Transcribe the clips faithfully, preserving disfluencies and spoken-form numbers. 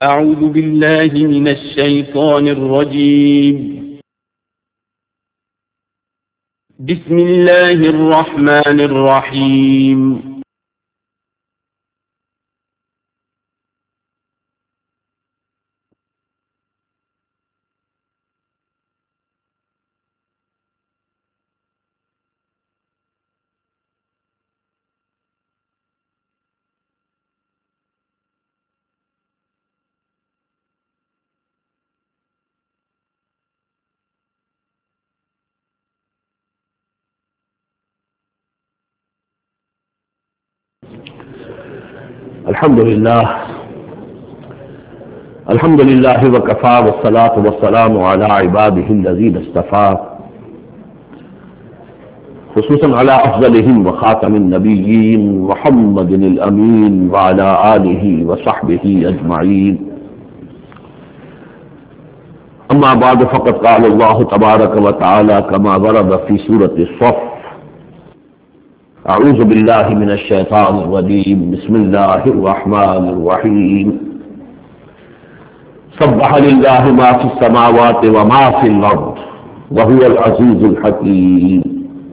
أعوذ بالله من الشيطان الرجيم. بسم الله الرحمن الرحيم. الحمد لله الحمد لله وكفى والصلاة والسلام على عباده الذين اصطفى خصوصا على أفضلهم وخاتم النبيين محمد الأمين وعلى آله وصحبه أجمعين. أما بعد فقد قال الله تبارك وتعالى كما ورد في سورة الصف: اعوذ باللہ من الشیطان الرجیم بسم اللہ الرحمن الرحیم سبح للہ ما فی السماوات وما فی الارض وهو العزیز الحکیم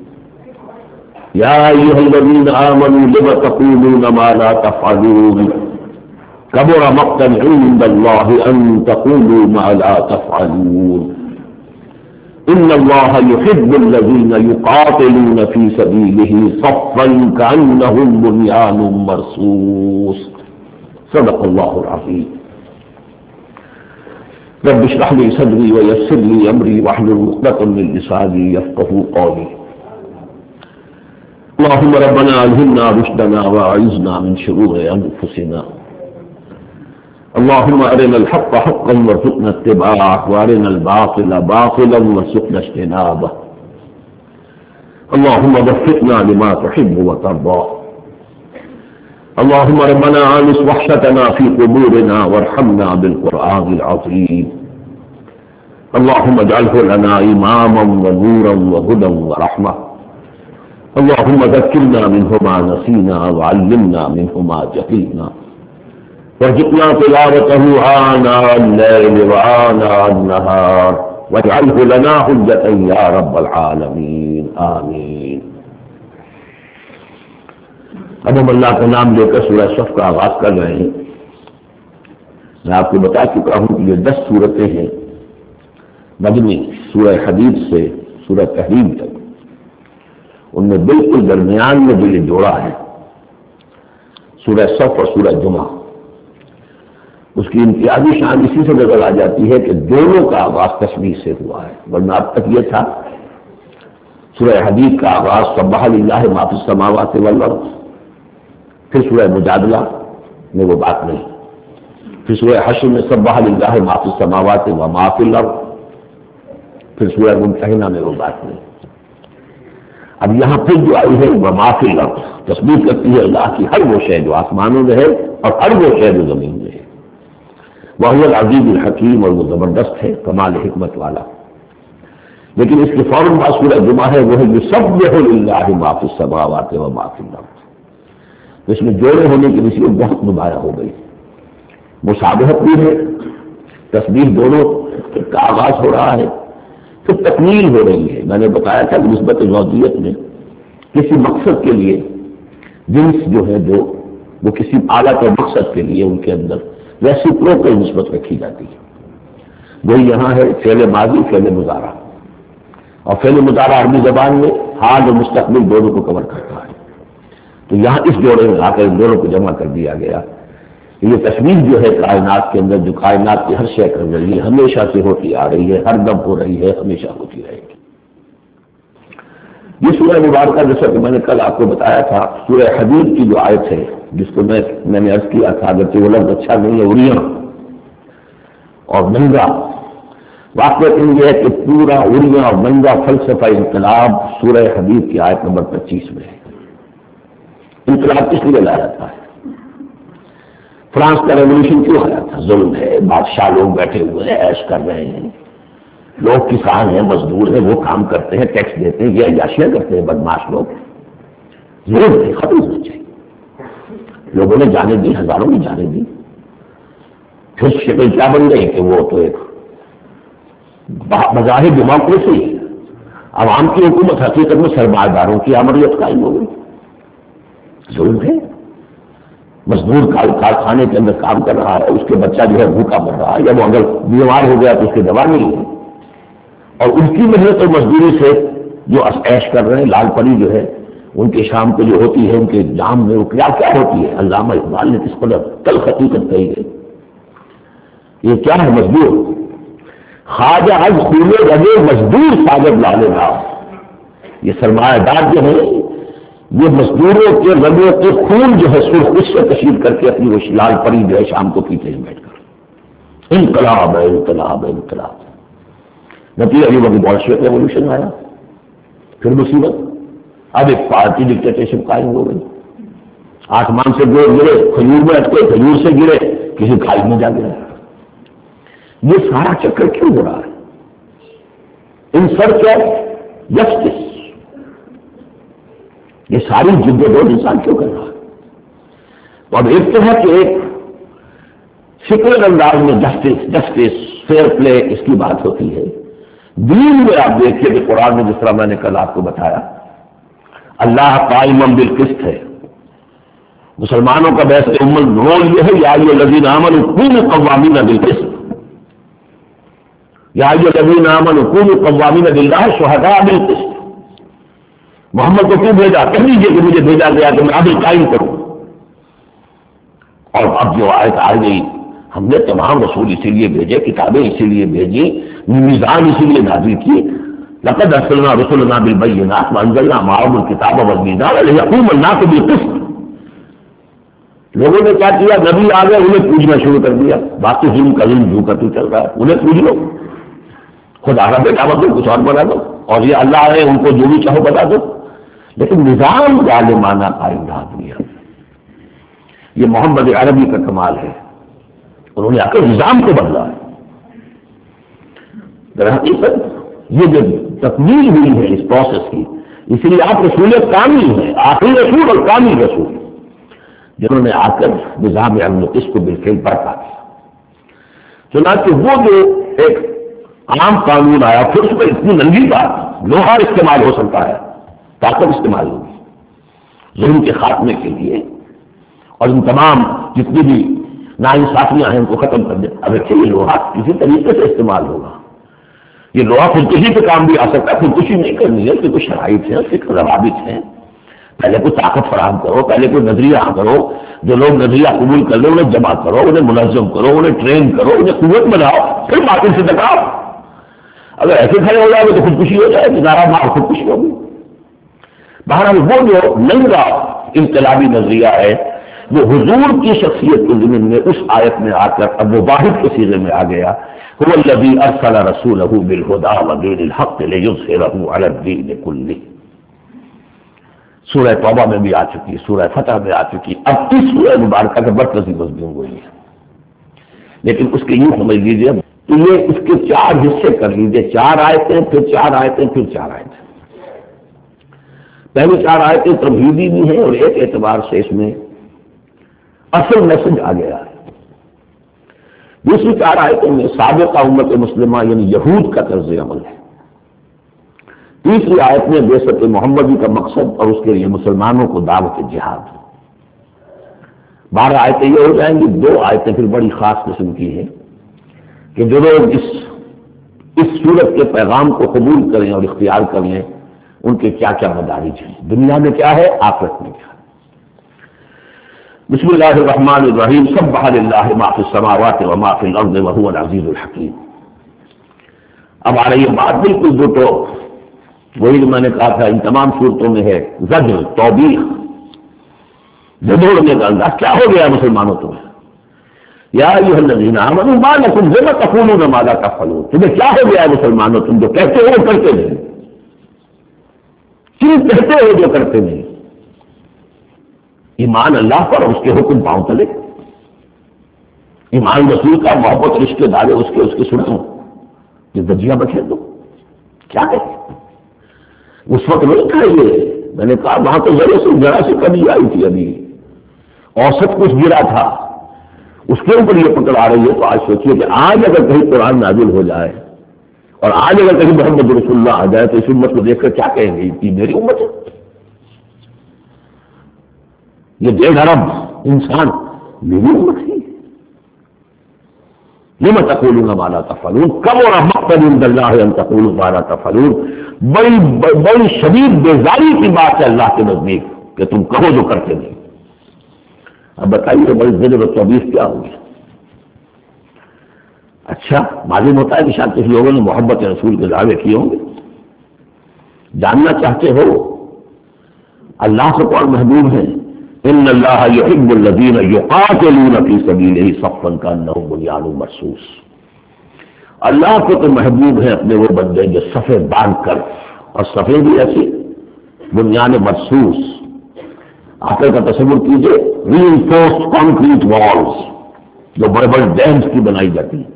یا ایھا الذین آمنوا لم تقولون ما لا تفعلون کبر مقتا عند اللہ ان تقولوا ما لا تفعلون ان اللہ یحب الذین یقاتلون فی سبیلہ صفا کأنہم بنیان مرصوص. صدق اللہ العظیم. رب اشرح لی صدری ویسر لی امری واحلل عقدۃ من لسانی یفقہوا قولی. اللہم ربنا الہمنا رشدنا واعذنا من شرور انفسنا. اللهم أرنا الحق حقا وارزقنا اتباعه وأرنا الباطل باطلا وارزقنا اجتنابه. اللهم وفقنا لما تحب وترضى. اللهم ربنا آنس وحشتنا في قبورنا وارحمنا بالقرآن العظيم. اللهم اجعله لنا إماما ونورا وهدى ورحمة. اللهم ذكرنا منه ما نسينا وعلمنا منه ما جهلنا وارزقنا تلاوته آناء الليل وآناء النهار واجعله لنا حجة يا رب العالمين آمين. اب ہم اللہ کا نام لے کر سورہ صف کا آغاز کر رہے ہیں. میں آپ کو بتا چکا ہوں کہ یہ دس سورتیں ہیں مدنی، سورہ حدید سے سورہ تحریم تک. ان میں بالکل درمیان میں جو یہ جوڑا ہے سورہ صف اور سورہ جمعہ، اس کی امتیازی شان اسی سے نظر آ جاتی ہے کہ دونوں کا آغاز تسبیح سے ہوا ہے. ورنہ اب تک یہ تھا سورہ حدید کا آغاز سبح للہ ما فی السماوات والارض، پھر سورہ مجادلہ میں وہ بات نہیں، پھر سورہ حشر میں سبح للہ ما فی السماوات وما فی الارض، پھر سورہ ممتحنہ میں وہ بات نہیں. اب یہاں پھر جو آئی ہے وما فی الارض، تسبیح کرتی ہے اللہ کی ہر وہ شے جو آسمانوں میں ہے اور ہر وہ شے جو زمین میں ہے. وہو العزیز الحکیم، اور وہ زبردست ہے کمال حکمت والا. لیکن اس کے فوراً بعد سورہ جمعہ ہے وہ ہے یسبح للہ ما فی السماوات وما فی الارض. اس میں جوڑے ہونے کی نسبت بہت نمایاں ہو گئی. مشابہت بھی ہے، تسبیح دونوں کا آغاز ہو رہا ہے، پھر تکمیل ہو رہی ہے. میں نے بتایا تھا کہ نسبت زوجیت میں کسی مقصد کے لیے جنس جو ہے جو وہ کسی اعلیٰ کے مقصد کے لیے ان کے اندر ویسی پروپر نسبت رکھی جاتی ہے. وہی یہاں ہے فعل ماضی فعل مضارع، اور فعل مضارع عربی زبان میں حال اور مستقبل دونوں کو کور کرتا ہے. تو یہاں اس جوڑے میں آ کر ان دونوں کو جمع کر دیا گیا. یہ تصویر جو ہے کائنات کے اندر، جو کائنات کی ہر شے کر رہی ہے، ہمیشہ سے ہوتی آ رہی ہے، ہر دم ہو رہی ہے، ہمیشہ ہوتی رہے گی. یہ سورہ مبارکہ جیسا کہ میں نے کل آپ کو بتایا تھا، سورہ حدید کی جو آیت ہے جس کو میں میں نے عرض کیا تھا، اگرچہ وہ لفظ اچھا نہیں ہے، اریاں اور ننگا. واقعہ یہ ہے کہ پورا اریاں اور ننگا فلسفہ انقلاب سورہ حدید کی آیت نمبر پچیس میں ہے. انقلاب کس لیے لایا تھا؟ فرانس کا ریولیوشن کیوں آیا تھا؟ ظلم ہے، بادشاہ لوگ بیٹھے ہوئے ہیں، عیش کر رہے ہیں، لوگ کسان ہیں، مزدور ہیں، وہ کام کرتے ہیں، ٹیکس دیتے ہیں، یہ عیاشیاں کرتے ہیں بدماش لوگ. ظلم ہے، ختم ہونا چاہیے. لوگوں نے جانے دی، ہزاروں نے جانے دی. پھر شکل کیا بن گئی کہ وہ تو ایک بظاہر ڈیموکریسی، عوام کی حکومت، حقیقت میں سرمایہ داروں کی آمریت قائم ہو گئی. ظلم ہے. مزدور کارخانے کے اندر کام کر رہا ہے، اس کے بچہ جو ہے بھوکا مر رہا ہے، یا وہ اگر بیمار ہو گیا تو اس کی دوا نہیں ہے، اور ان کی محنت اور مزدوری سے جو عیش کر رہے ہیں، لال پری جو ہے ان کے شام کو جو ہوتی ہے، ان کے جام میں وہ کیا کیا ہوتی ہے. علامہ اقبال نے کس قدر تلخ حقیقت کہی ہے. یہ کیا ہے؟ مزدور. خواجہ از خون رگے مزدور ساجد لالے گا. یہ سرمایہ دار جو ہے یہ مزدوروں کے رگوں کے خون جو ہے سرخ اس سے کشید کر کے اپنی وہ لال پری جو ہے شام کو پیتے ہیں بیٹھ کر. انقلاب ہے، انقلاب ہے، انقلاب. نتیجہ یہ وقت بولشوک ریولوشن آیا، پھر مصیبت. اب ایک پارٹی ڈکٹیٹرشپ قائم ہو گئی. آسمان سے گور گرے، کھجور میں اٹکے، کھجور سے گرے، کسی کھائی میں جا گرے. یہ سارا چکر کیوں ہو رہا ہے؟ ان سرچ آف جسٹس یہ ساری جدوجہد انسان کیوں کر رہا ہے؟ تو اب ایک تو ہے کہ ایک فکر انداز میں جسٹس جسٹس فیئر پلے اس کی بات ہوتی ہے. دین میں آپ دیکھیے کہ قرآن میں جس طرح میں نے کل آپ کو بتایا، اللہ قائم بالقسط ہے. مسلمانوں کا بیعت امت رول یہ ہے، یا ایھا الذین آمنوا کونوا قوامین بالقسط، یا ایھا الذین آمنوا کونوا قوامین للہ شہداء بالقسط. محمد کو کیوں بھیجا؟ کہہ لیجیے کہ مجھے بھیجا گیا کہ میں عدل قائم کروں. اور اب جو آیت آ گئی، ہم نے تمام رسول اسی لیے بھیجے، کتابیں اسی لیے بھیجی، میزان اسی لیے نازل کی. لقد ارسلنا رسلنا بالبینات وانزلنا معهم الکتاب والمیزان لیقوم الناس بالقسط. لوگوں نے کیا کیا؟ نبی آ گئے، انہیں پوجنا شروع کر دیا. باقی ظلم کا ظلم جو کرتے چل رہا ہے، انہیں پوج لو. خدا کا بیٹا مت دو، کچھ اور بنا دو، اور یہ اللہ ہے ان کو جو بھی چاہو بتا دو. لیکن نظام ظالمانہ قائم رہا دنیا. یہ محمد عربی کا کمال ہے، انہوں نے آ کر نظام کو بدلا ہے. در حقیقت یہ جو تکمیل ہوئی ہے اس پروسیس کی، اس لیے آپ رسول کامل ہیں، آخری رسول اور کامل رسول، جنہوں نے آ کر نظام امن و قسط کو بالفعل برپا کیا. چنانچہ وہ جو ایک عام قانون آیا، پھر اس پر اتنی ننگی بات، لوہا استعمال ہو سکتا ہے، طاقت استعمال ہوگی ظلم کے خاتمے کے لیے، اور ان تمام جتنی بھی ناانصافیاں ہیں ان کو ختم کر دیں. اب یہ لوہا کسی طریقے سے استعمال ہوگا. یہ لوہا خودکشی پہ کام بھی آ سکتا ہے، خودکشی نہیں کرنی ہے کہ کچھ شرائط ہیں، فکر ضوابط ہیں. پہلے کوئی طاقت فراہم کرو، پہلے کوئی نظریہ کرو، جو لوگ نظریہ قبول کر لیں انہیں جمع کرو، انہیں منظم کرو، انہیں ٹرین کرو، انہیں قوت بناؤ، پھر باطل سے ٹکراؤ. اگر ایسے کھڑے ہو جائے گے تو خودکشی ہو جائے گی، نارا مار خودکشی ہوگی. بہرحال وہ جو ننگا انقلابی نظریہ ہے وہ حضور کی شخصیت کے ضمن میں اس آیت میں آ کر اب وہ واحد کے سیغے میں آ گیا. هو الذی ارسل رسولہ بالہدی ودین الحق لیظہرہ علی الدین کلہ. سورہ توبہ میں بھی آ چکی، سورہ فتح میں آ چکی، اب اس سورہ مبارکہ کا برکزی مضمون ہوئی ہے. لیکن اس کے یوں سمجھ لیجیے تو یہ اس کے چار حصے کر لیجیے، چار آیتیں، پھر چار آیتیں، پھر چار آیتیں. پہلی چار آیتیں تمہیدی بھی ہیں اور ایک اعتبار سے اس میں اصل میسج آ گیا ہے. دوسری چار آیتوں میں سابقہ امت مسلمہ یعنی یہود کا طرز عمل ہے. تیسری آیت میں بعثت محمدی کا مقصد اور اس کے لیے مسلمانوں کو دعوت جہاد. بارہ آیتیں یہ ہو جائیں گی. دو آیتیں پھر بڑی خاص قسم کی ہیں کہ جو لوگ اس اس صورت کے پیغام کو قبول کریں اور اختیار کر لیں ان کے کیا کیا مدارج ہیں، دنیا میں کیا ہے، آخرت میں کیا ہے. بسم اللہ الرحمن الرحیم. سبح للہ ما فی السماوات وما فی الارض وهو العزیز الحکیم. اب آ رہی ہے بات بالکل دو تو وہی میں نے کہا تھا ان تمام صورتوں میں ہے زجر، توبیخ، جھنجھوڑنے کا انداز. کیا ہو گیا مسلمانوں تمہیں؟ یا ایھا الذین آمنوا ما لکم لم تقولون ما لا تفعلون. تمہیں کیا ہو گیا مسلمانوں، تم جو کہتے ہو کرتے نہیں، کیوں کہتے ہو جو کرتے نہیں؟ ایمان اللہ پر اور اس کے حکم پاؤں تلے، ایمان رسول کا، محبت رشتے دارے اس کے اس کے سنو، یہ دجیاں بچے دو. کیا ہے اس وقت نہیں تھا یہ، میں نے کہا وہاں تو ذرا سے ذرا سی کمی آئی تھی، ابھی اوسط کچھ گرا تھا. اس کے اوپر یہ پکڑ آ رہی ہے. تو آج سوچیے کہ آج اگر کہیں قرآن نازل ہو جائے اور آج اگر کہیں محمد رسول اللہ آ جائے تو اس امت کو دیکھ کر کیا کہیں گے کہ میری امت ہے؟ یہ ڈیڑھ ارب انسان میری امت ہے. لم تقولون ما لا تفعلون کبر مقتا عند اللہ ان تقولوا ما لا تفعلون. بڑی بڑی شدید بیزاری کی بات ہے اللہ کے نزدیک کہ تم کہو جو کرتے نہیں. اب بتائیے بڑی ضرور چوبیس کیا ہوگی؟ اچھا معلوم ہوتا ہے کہ شاید کچھ لوگوں نے محبت رسول کے دعوے کیے ہوں گے. جاننا چاہتے ہو اللہ سے کون محبوب ہے؟ ان اللہ یحب الذین یقاتلون فی سبیلہ صفا کانہم بنیان مرصوص. اللہ کو تو محبوب ہے اپنے وہ بندے جو صفے باندھ کر، اور صفے بھی ایسی بنیان مرصوص. آپ کا تصور کیجئے ری انفورسڈ کانکریٹ والز جو بڑے بڑے ڈیمز کی بنائی جاتی ہیں.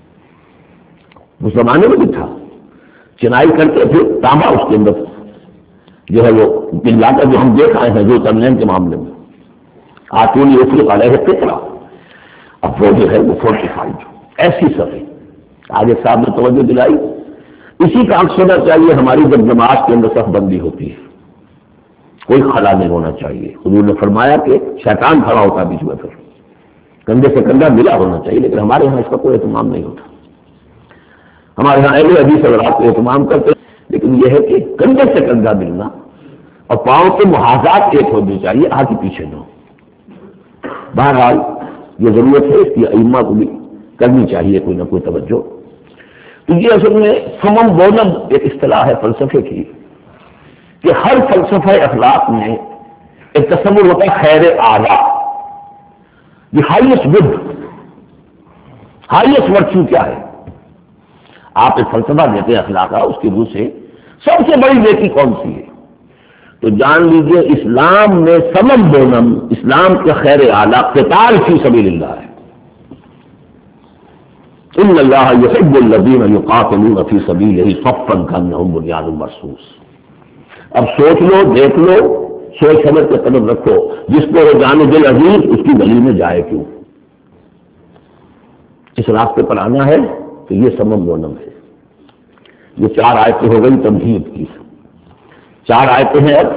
اس زمانے میں بھی تھا، چنائی کرتے تھے تانبا اس کے اندر جو ہے وہ پلا کر جو ہم دیکھ آئے ہیں جو تملین کے معاملے میں آتونی افریق علیہ فطرہ، اب وہ جو ہے وہ فورٹیفائڈ ایسی صفحے. آج ایک صاحب نے توجہ دلائی، اسی کا عکس ہونا چاہیے ہماری جب نماز کے اندر صف بندی ہوتی ہے، کوئی خلا نہیں ہونا چاہیے. حضور نے فرمایا کہ شیطان کھڑا ہوتا بیچ میں، پھر کندھے سے کندھا ملا ہونا چاہیے. لیکن ہمارے یہاں اس کا کوئی اہتمام نہیں ہوتا. ہمارے یہاں اہل حدیث حضرات کو اہتمام کرتے، لیکن یہ ہے کہ کندھے سے کندھا ملنا اور پاؤں کے محاذات ایک ہونی چاہیے، آگے پیچھے نہ ہو. بہرحال یہ ضرورت ہے اس کی ائمہ کو بھی کرنی چاہیے کوئی نہ کوئی توجہ. تو یہ اصل میں سمم بونم ایک اصطلاح ہے فلسفے کی کہ ہر فلسفہ اخلاق میں ایک تصور ہوتا ہے خیر اعلیٰ، the highest good, highest virtue کیا ہے. آپ ایک فلسفہ دیتے ہیں اخلاق کا، اس کی روح سے سب سے بڑی نیکی کون سی ہے؟ تو جان لیجئے اسلام میں سمم بونم، اسلام کے خیر اعلیٰ قتال فی سبیل اللہ ہے. ان اللہ یحب الذین یقاتلون فی سبیلہ صفا کانہم بنیان مرصوص. اب سوچ لو، دیکھ لو، سوچ سمجھ کے قدم رکھو. جس کو وہ جان دل عزیز اس کی گلی میں جائے کیوں؟ اس راستے پر آنا ہے تو یہ سمم بونم ہے. یہ چار آیتیں ہو گئی تمہید کی. چار آیتیں ہیں. اب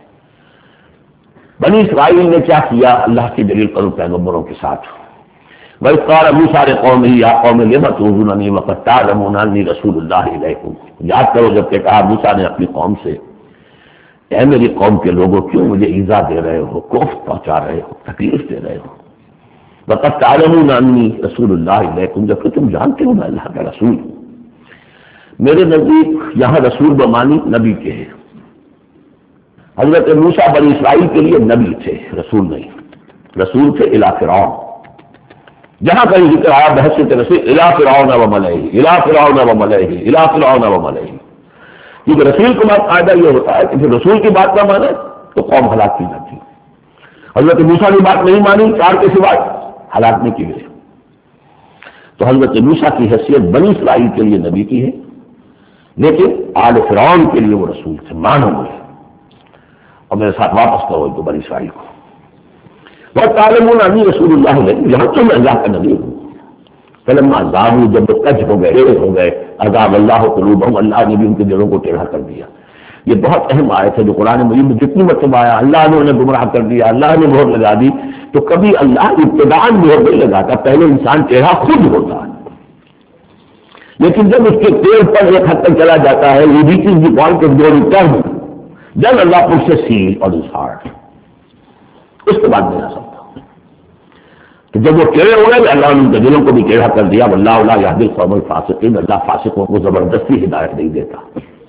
بنی اسرائیل نے کیا کیا اللہ کی دلیل کرو پیغمبروں کے ساتھ. وَإِذْ قَالَ مُوسَىٰ لِقَوْمِهِ يَا قَوْمِ لِمَ تُؤْذُونَنِي وَقَدْ تَعْلَمُونَ أَنِّي رَسُولُ اللَّهِ إِلَيْكُمْ. یاد کرو جب کہ کہا موسیٰ نے اپنی قوم سے، اے میری قوم کے لوگوں کیوں مجھے ایذا دے رہے ہو، کوفت پہنچا رہے ہو، تکلیف دے رہے ہو. وَقَدْ تَعْلَمُونَ أَنِّي رَسُولُ اللَّهِ إِلَيْكُمْ، جبکہ تم جانتے ہو میں اللہ کا رسول ہوں. میرے نزدیک یہاں رسول بمانی نبی کے ہیں. حضرت موسیٰ بنی اسرائیل کے لیے نبی تھے، رسول نہیں. رسول تھے الی فرعون. جہاں کہیں ذکر آیا بحثیت رسول الی فرعون و ملئہ، الی فرعون و ملئہ، الی فرعون و ملئہ. کیونکہ رسول کا بات قاعدہ یہ ہوتا ہے کہ پھر رسول کی بات نہ مانے تو قوم ہلاک کی جاتی ہے. حضرت موسیٰ نے بات نہیں مانی، چار کے سوا ہلاک نہیں کی گئے. تو حضرت موسیٰ کی حیثیت بنی اسرائیل کے لیے نبی کی ہے، لیکن آل فرعون کے لیے وہ رسول تھے، مانو مجھے. اور میرے ساتھ واپس کرو تو بنی اسرائیل کو. بہت تعلمون انی رسول اللہ علیہ، یہاں تو میں اللہ کا نبی ہوں. فلما زاغوا، جب وہ کج ہو گئے، ٹیڑھے ہو گئے، عذاب اللہ قلوبہم، اللہ نے بھی ان کے دلوں کو ٹیڑھا کر دیا. یہ بہت اہم آیت ہے جو قرآن مجید میں جتنی مرتبہ آیا اللہ نے انہیں گمراہ کر دیا، اللہ نے مہر لگا دی. تو کبھی اللہ ابتداءً مہر نہیں لگاتا، پہلے انسان ٹیڑھا خود ہوتا ہے. لیکن جب اس کے پیڑ پر ایک حد تک چلا جاتا ہے، یہ بھی چیز the point of glory turn, جب اللہ پھر سے سیل اور ہارٹ، اس کے بعد نہیں آ سکتا. تو جب وہ ٹیڑھے ہو گئے اللہ نے ان کے دلوں کو بھی ٹیڑھا کر دیا. واللہ لا یہدی القوم الفاسقین، اللہ فاسقوں کو زبردستی ہدایت نہیں دیتا.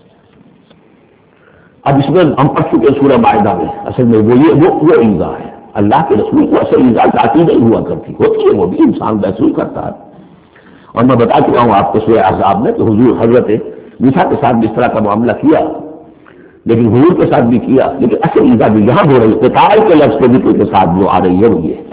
اب اس میں ہم پڑھ چکے سورہ مائدہ میں اصل میں وہ یہ وہ وہ ایذا ہے. اللہ کے رسول کو اصل ایذا ذاتی نہیں ہوا کرتی، ہوتی ہے وہ بھی، انسان محسوس کرتا ہے. اور میں بتا چکا ہوں آپ کو سورہ احزاب میں کہ حضور حضرت موسیٰ کے ساتھ بھی اس طرح کا معاملہ کیا، لیکن حضور کے ساتھ بھی کیا. لیکن اصل ایذا بھی یہاں ہو رہی ہے، قتال کے لفظ کے ذکر کے ساتھ جو آ رہی ہے وہ یہ ہے.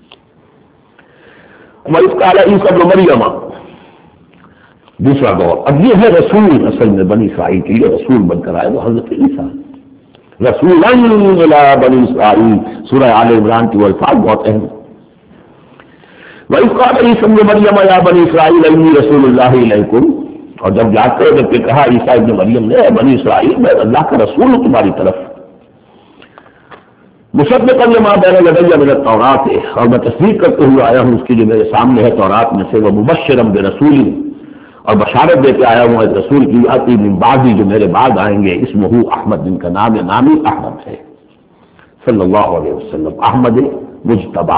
وَإِذْ قَالَ عِيسَى ابْنُ مَرْيَمَ، دوسرا دور. اب یہ ہے رسول اصل میں بنی اسرائیل کے لیے رسول بن کر آئے وہ حضرت عیسیٰ. رسولاً الی بنی اسرائیل، سورہ آل عمران کی وہ الفاظ بہت اہم. وَإِذْ قَالَ عِيسَىٰ ابْنُ مَرْيَمَ يَا بَنِي إِسْرَائِيلَ إِنِّي رَسُولُ اللَّهِ إِلَيْكُمْ، اور جب یاد کرو جب کہ کہا عیسیٰ ابن مریم نے، اے بنی اسرائیل میں اللہ کا رسول ہوں تمہاری طرف، مصدقا لما بین یدی من التوراۃ، اور میں تصدیق کرتے ہوئے آیا ہوں اس کی جو میرے سامنے ہے تورات میں سے، ومبشرا برسول، اور بشارت دے کے آیا ہوں ایک رسول کی، آتی من بعدی جو میرے بعد آئیں گے، اسمہ احمد، جن کا نام نامی احمد ہے صلی اللہ علیہ وسلم، احمد مجتبی۔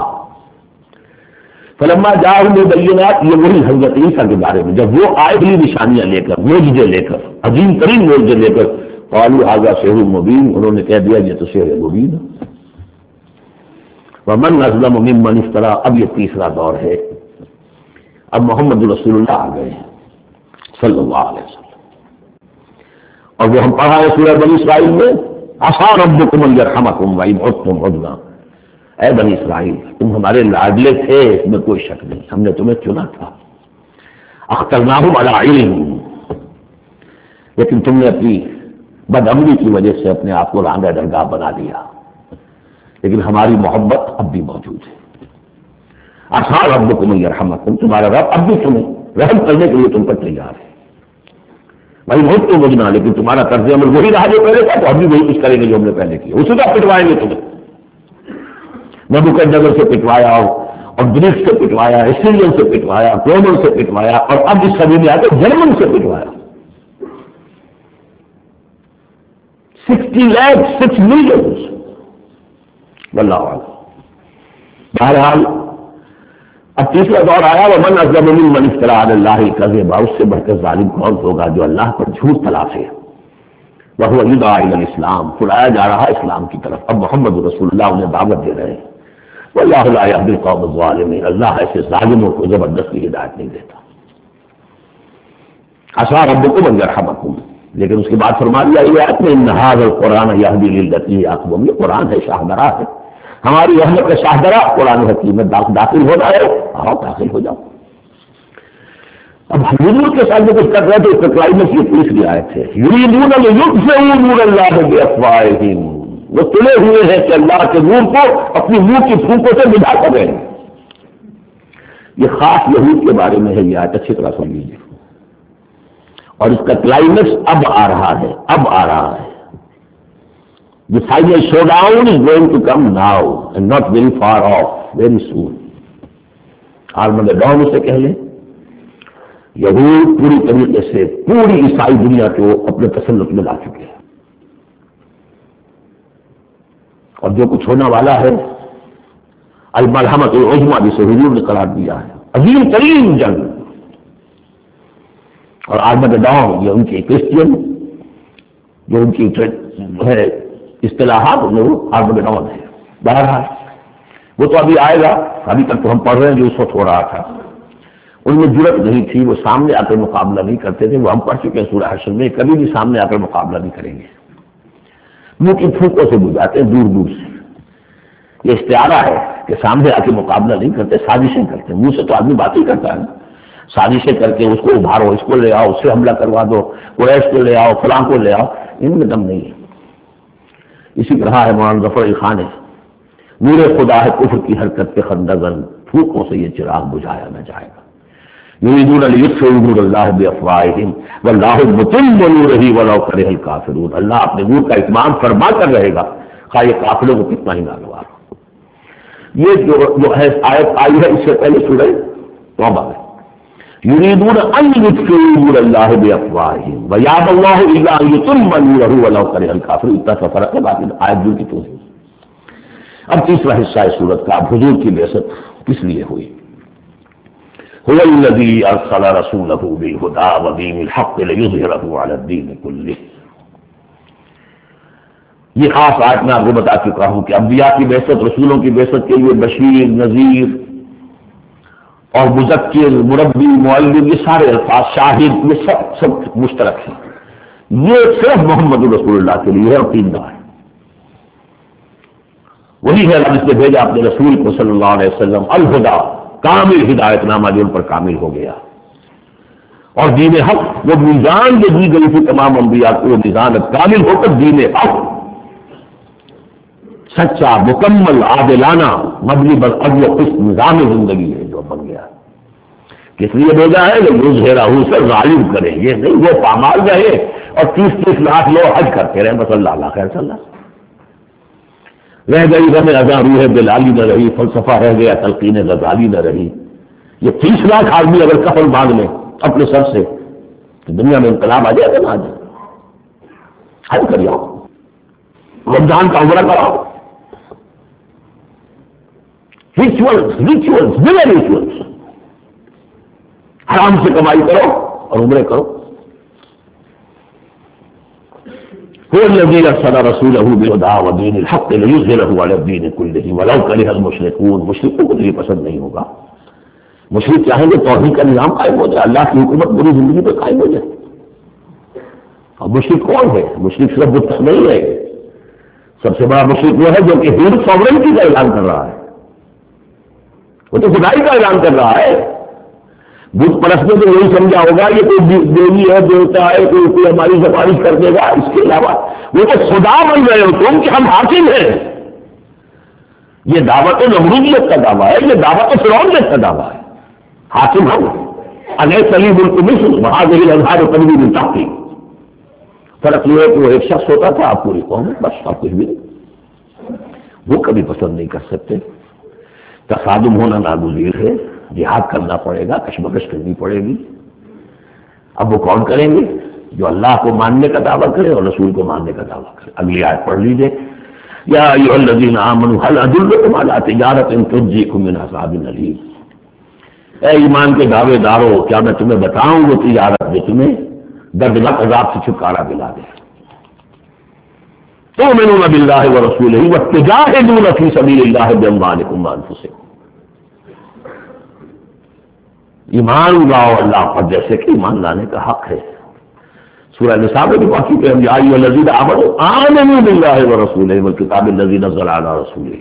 فلما جاءهم بالبينات، یہ وہی حضرت عیسیٰ کے بارے میں جب وہ آئے بھی نشانیاں لے کر، معجزے لے کر، عظیم ترین معجزے لے کر، قالوا هذا سحر مبین، انہوں نے کہہ دیا یہ تو سحر مبین ہے۔ ومن اظلم ممن افترى، اب یہ تیسرا دور ہے، اب محمد رسول اللہ آ گئے ہیں صلی اللہ علیہ وسلم، اور وہ ہم پڑھا ہے سورہ بنی اسرائیل میں، عسى ربكم ان يرحمكم وان عدتم عدنا، اے بنی اسرائیل تم ہمارے لاڈلے تھے، اس میں کوئی شک نہیں، ہم نے تمہیں چنا تھا، اخترناہم علی علم، لیکن تم نے اپنی بدعملی کی وجہ سے اپنے آپ کو رانگہ درگاہ بنا لیا، لیکن ہماری محبت اب بھی موجود ہے۔ عسى ربكم ان يرحمكم، تمہارا رب اب بھی تمہیں رحم کرنے کے لیے تم پر تیار ہے، بھائی بہت تو مجنا، لیکن تمہارا طرز عمل وہی رہا جو پہلے تھا، تو ہم بھی وہی کچھ کریں گے جو ہم نے پہلے کیا، اسی کا پٹوائیں گے تمہیں، نبوکدنصر سے پٹوایا اور گریک سے پٹوایا، اسرائیل سے پٹوایا، رومن سے پٹوایا، اور اب اس صدی میں آ کے جرمن سے پٹوایا، سکسٹی لاکھ سکس ملین، واللہ اعلم۔ بہرحال اب تیسرا دور آیا، ومن اظلم ممن افترى علی اللہ کذبا، اس سے بڑھ کر ظالم کون ہوگا جو اللہ پر جھوٹ تلافے، وہو یدعی الی الاسلام، بلایا جا رہا اسلام کی طرف، اب محمد رسول اللہ انہیں دعوت دے رہے ہیں، واللہ لا یہدی القوم الظالمین، اللہ ایسے ظالموں کو زبردستی ہدایت نہیں دیتا۔ عسى ربکم ان یرحمکم، لیکن اس کے بعد فرما دیا یہ آیت میں، ان ھذا القرآن یہدی للتی ہی اقوم، یہ قرآن ہے شاہدرا ہے، ہماری رحمت کا شاہدرا قرآن حکیم میں داخل ہونا ہے، آؤ داخل ہو جاؤ۔ اب حضور کے ساتھ جو کچھ کر رہے تھے اس کا کلائمیکس یہ تیسری آیت ہے، یریدون لیطفئوا نور اللہ بافواہہم، وہ تلے ہوئے ہیں کہ اللہ کے نور کو اپنی منہ کی پھونکوں سے بجھا کر رہے ہیں۔ یہ خاص یہود کے بارے میں ہے یہ آیت، اچھی طرح سن لیجیے، اور اس کا کلائمیکس اب آ رہا ہے، اب آ رہا ہے۔ The final showdown is going to come now and not very far off, very soon. Armageddon سے کہہ لیں، یہود پوری طریقے سے پوری عیسائی دنیا کو اپنے تسلط میں لا چکے ہیں، اور جو کچھ ہونے والا ہے الملحمۃ العظمیٰ جسے حضور نے قرار دیا ہے، عظیم ترین جنگ، اور آرمگڈون یہ ان کی کرسچین جو ان کی ہے اصطلاحات میں وہ آرمگڈون ہے۔ بہرحال وہ تو ابھی آئے گا، ابھی تک تو ہم پڑھ رہے ہیں جو اس وقت ہو رہا تھا، ان میں جرأت نہیں تھی، وہ سامنے آ کر مقابلہ نہیں کرتے تھے، وہ ہم پڑھ چکے ہیں سورہ حشر میں، کبھی بھی سامنے آ کر مقابلہ نہیں کریں گے، منہ کی پھونکوں سے بجھاتے ہیں دور دور سے۔ یہ استعارہ ہے کہ سامنے آ کے مقابلہ نہیں کرتے، سازشیں کرتے ہیں، منہ سے تو آدمی بات ہی کرتا ہے نا، سازشیں کر کے اس کو ابھارو، اس کو لے آؤ، اس سے حملہ کروا دو، قریش کو لے آؤ، فلاں کو لے آؤ، ان میں دم نہیں ہے۔ اسی طرح ہے مولانا ظفر علی خان ہے، نور خدا ہے کفر کی حرکت پہ خندزن، پھونکوں سے یہ چراغ بجھایا نہ جائے گا۔ یریدون لیطفئوا نور اللہ بافواہہم واللہ متم نورہ ولو کرہ الکافرون، اللہ اپنے نور کا اتمام فرما کر رہے گا خواہ یہ کافروں کو کتنا ہی ناگوار ہو۔ یہ جو جو ہے آیت آئی ہے اس سے پہلے سورہ توبہ میں، یریدون ان یطفئوا نور اللہ بافواہہم ویابی اللہ الا ان یتم نورہ ولو کرہ الکافرون، اتنا سا فرق ہے، باقی آیت جو کی توضیح۔ اب تیسرا حصہ ہے سورت کا، اب حضور کی بعثت کس لیے ہوئی؟ هو الذي ارسل رسوله بالهدى ودين الحق ليظهره على الدين كله۔ یہ خاص آیت میں آپ کو بتا چکا ہوں کہ انبیاء کی بعثت، رسولوں کی بعثت کے لیے بشیر، نذیر اور مذکر، مربی، معلم، یہ سارے الفاظ، شاہد، یہ سب سب مشترک ہیں۔ یہ صرف محمد رسول اللہ کے لیے ہے اور تین دعائیں، وہی ہے جس نے بھیجا اپنے رسول کو صلی اللہ علیہ وسلم، الہدا، کامل ہدایت نامہ جو ان پر کامل ہو گیا، اور دین حق، وہ میزان جو دی گئی تھی تمام انبیاء کو، وہ میزان کامل ہو کر دین حق، سچا، مکمل، عادلانہ، مبنی بر عدل و قسط نظام زندگی ہے جو بن کس لیے بھیجا ہے کہ یظہرہ سے غالب کرے، یہ نہیں وہ پامال رہے اور تیس تیس لاکھ لوگ حج کرتے رہے، بس اللہ اللہ خیر صلی اللہ رہ گئی غم اذاں روح بلالی نہ رہی، فلسفہ رہ گیا تلقین غزالی نہ رہی۔ یہ تیس لاکھ آدمی اگر کفن باندھ لیں اپنے سر سے تو دنیا میں انقلاب آ جائے گا نا، آ جائے حج کر جاؤ، رمضان کا عمرہ کراؤ، ریچولس ریچولس بنا ریچولس، آرام سے کمائی کرو اور عمرے کرو۔ هو الذي ارسل رسوله بالهدى ودين الحق ليظهره على الدين كله ولو كره المشركون۔ مشرکوں کو یہ پسند نہیں ہوگا، مشرک چاہیں گے توحید کا نظام قائم ہو جائے، اللہ کی حکومت پوری زندگی پہ قائم ہو جائے۔ اور مشرک کون ہے؟ مشرک صرف بت نہیں ہے، سب سے بڑا مشرک وہ ہے جو کہ ہند سوورنٹی کا اعلان کر رہا ہے، وہ تو خدائی کا اعلان کر رہا ہے۔ بت پرست نے تو یہی سمجھا ہوگا یہ کوئی دیوی ہے، دیوتا ہے، کوئی کوئی ہماری سفارش کر دے گا، اس کے علاوہ وہ تو خدا بن رہے ہو تم کہ ہم حاکم ہیں۔ یہ دعوت نمرودیت کا دعویٰ ہے، یہ دعوت فرعونیت کا دعویٰ ہے، حاکم ہم علیہ سلی ملک مصر وہاذہ الانہار تجری من تحتی۔ فرق یہ ہے کہ وہ ایک شخص ہوتا تھا، آپ پوری قوم ہے، بس آپ کچھ بھی نہیں، وہ کبھی پسند نہیں کر سکتے۔ تصادم ہونا ناگزیر ہے، جہاد کرنا پڑے گا، کشمکش کرنی پڑے گی۔ اب وہ کون کریں گے؟ جو اللہ کو ماننے کا دعویٰ کرے اور رسول کو ماننے کا دعویٰ کرے۔ اگلی آیت پڑھ لیجیے، یا ایھا الذین آمنوا هل ادلکم علی تجارۃ تنجیکم من عذاب الیم۔ اے ایمان کے دعوے دارو، کیا میں تمہیں بتاؤں وہ تجارت جو تمہیں دردناک عذاب سے چھٹکارا دلا دے۔ تؤمنون باللہ ورسولہ وتجاہدون فی سبیل اللہ باموالکم وانفسکم۔ ایمان لاؤ اللہ پر جیسے کہ ایمان لانے کا حق ہے۔ سورہ نساء میں بھی باقی کہ ہم یا ایھا الذین آمنوا آمنوا باللہ ورسولہ والکتاب الذی نزل علی رسولہ۔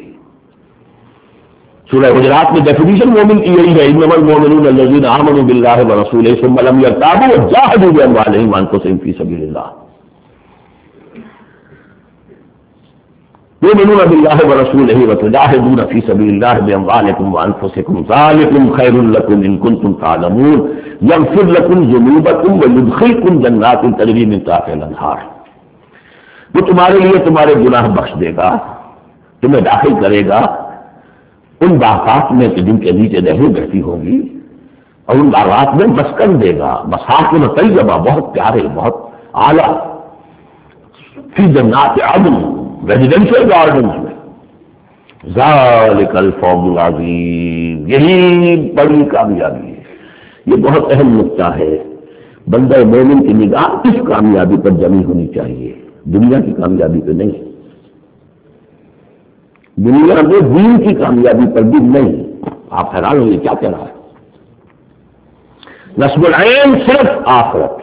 سورہ حجرات میں ڈیفینیشن مومن کی یہی ہے، انما المؤمنون الذین آمنوا باللہ ورسولہ ثم لم یرتابوا وجاہدوا باموالہم وانفسہم فی سبیل اللہ۔ تؤمنون باللہ ورسولہ وتجاہدون فی سبیل اللہ باموالکم وانفسکم ذالکم خیر لکم ان کنتم تعلمون یغفر لکم ذنوبکم ویدخلکم جنات تجری من تحتہا الانہار۔ وہ تمہارے لیے تمہارے گناہ بخش دے گا، تمہیں داخل کرے گا ان باغات میں کہ جن کے نیچے نہریں بہتی ہوں گی، اور ان باغات میں مسکن دے گا، مساکن طیبہ، بہت پیارے، بہت اعلیٰ، فی جنات عدن، ریزیڈینشل گارڈنز میں۔ ذالک الفوز العظیم، یہی بڑی کامیابی ہے۔ یہ بہت اہم نقطہ ہے، بندہ مومن کی نگاہ اس کامیابی پر جمی ہونی چاہیے، دنیا کی کامیابی پہ نہیں، دنیا میں دین کی کامیابی پر بھی نہیں۔ آپ حیران ہوئے کیا کہہ رہا ہے؟ نصب العین صرف آخرت۔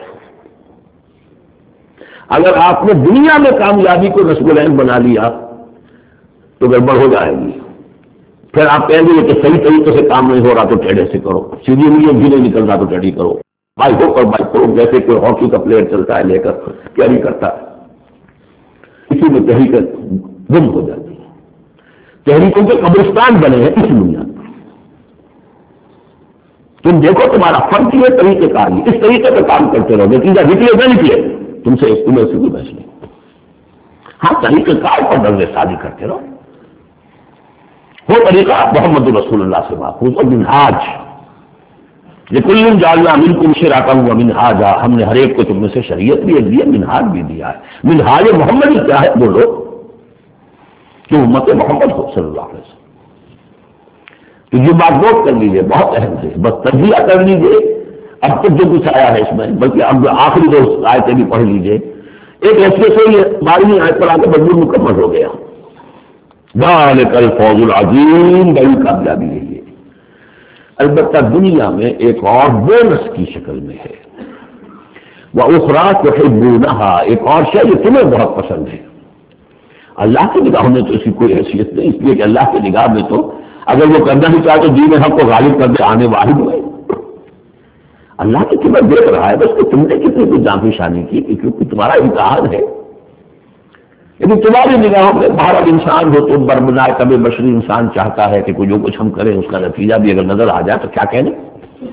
اگر آپ نے دنیا میں کامیابی کو نصب العین بنا لیا تو گڑبڑ ہو جائے گی، پھر آپ کہیں گے کہ صحیح طریقے سے کام نہیں ہو رہا تو ٹیڑھے سے کرو، سیدھی انگلیوں بھی نہیں نکل رہا تو ٹیڑھی کرو، بائی ہو کر بائی کرو، جیسے کوئی ہاکی کا پلیئر چلتا ہے لے کر کیری کرتا ہے، اسی میں تحریک گم ہو جاتی ہے۔ تحریکوں کے قبرستان بنے ہیں اس دنیا میں۔ تم دیکھو تمہارا فرض یہ طریقے کار نہیں، اس طریقے سے کام کرتے رہو، نتیجہ نکلے نہ نکلے تم سے تمہیں سے کوئی بحث نہیں۔ ہاں طریقہ کار پر نظر ثانی کرتے رہو، وہ طریقہ محمد رسول اللہ سے محفوظ اور منہاج لکل جعلنا منکم شرعۃ ومنہاجا، ہم نے ہر ایک کو تم میں سے شریعت بھی دی ہے، منہاج بھی دیا ہے۔ منہاج محمد کیا ہے بولو، کہ امت محمد ہو صلی اللہ علیہ وسلم۔ تو یہ بات نوٹ کر لیجیے، بہت اہم ہے، بس تجزیہ کر لیجیے اب تک جو کچھ آیا ہے اس میں، بلکہ اب آخری دو آیتیں بھی پڑھ لیجیے، ایک حصے سے یہ بارہویں آیت پر آ کے مضمون مکمل ہو گیا۔ ذالک الفوز العظیم، بڑی کامیابی ہے یہ۔ البتہ دنیا میں ایک اور بونس کی شکل میں ہے، وَأُخْرَىٰ تُحِبُّونَهَا، ایک اور شے جو تمہیں بہت پسند ہے۔ اللہ کی نگاہوں میں تو اس کی کوئی حیثیت نہیں، اس لیے کہ اللہ کی نگاہ میں تو اگر وہ کرنا ہی چاہے تو دین حق کو غالب کر دے، آنے واحد ہوئے۔ اللہ کی قیمت دیکھ رہا ہے بس کہ تم نے کتنی کچھ جان شانی کی، کیونکہ تمہارا امتحان ہے۔ لیکن تمہاری نگاہوں میں بہرحال انسان ہو تو برمنائے کبھی بشری انسان چاہتا ہے کہ کوئی جو کچھ ہم کریں اس کا نتیجہ بھی اگر نظر آ جائے تو کیا کہنے۔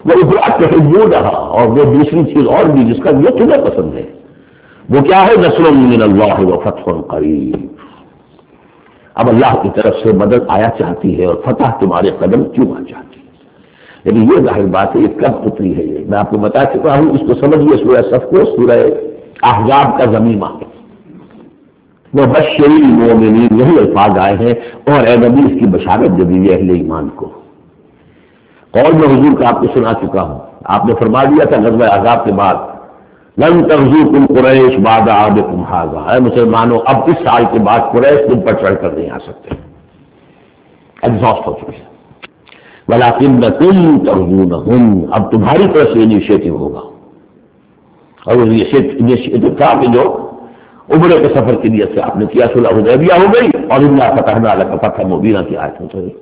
وہ اخرى تحبونها، اور وہ دوسری چیز اور بھی جس کا یہ تمہیں پسند ہے، وہ کیا ہے؟ نصر من اللہ وفتح قریب. اب اللہ کی طرف سے مدد آیا چاہتی ہے اور فتح تمہارے قدم کیوں آ چاہتی ہے. لیکن یہ ظاہر بات ہے یہ کب اتری ہے، یہ میں آپ کو بتا چکا ہوں. اس کو سمجھیے سورہ صف کو سورہ احزاب کا ضمیمہ ہے. وہ بشر المؤمنین یہی الفاظ آئے ہیں، اور اے نبی اس کی بشارت دے دیجیے اہل ایمان کو. قول میں حضور کا آپ کو سنا چکا ہوں، آپ نے فرما دیا تھا غزوہ احزاب کے بعد لن تغزوکم قریش بعد عامکم ھذا، اے مسلمانوں اب اس سال کے بعد قریش تم پر چڑھ کر نہیں آ سکتے، ایگزاسٹ ہو چکے. ولکنکم ترجونہم، اب تمہاری طرف سے انیشیٹو ہوگا. اور وہ انیشیٹو تھا کہ جو عمرے کے سفر کی نیت سے آپ نے کیا، صلح حدیبیہ ہو گئی اور انا فتحنا لک فتحا مبینا کی آیت ہو گئی.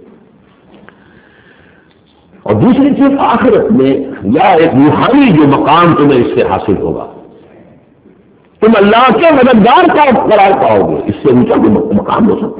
اور دوسری چیز آخرت میں یا ایک روحانی جو مقام تمہیں اس سے حاصل ہوگا، تم اللہ کے مددگار کا قرار پاؤ گے. اس سے اونچا کوئی مقام ہو سکتا.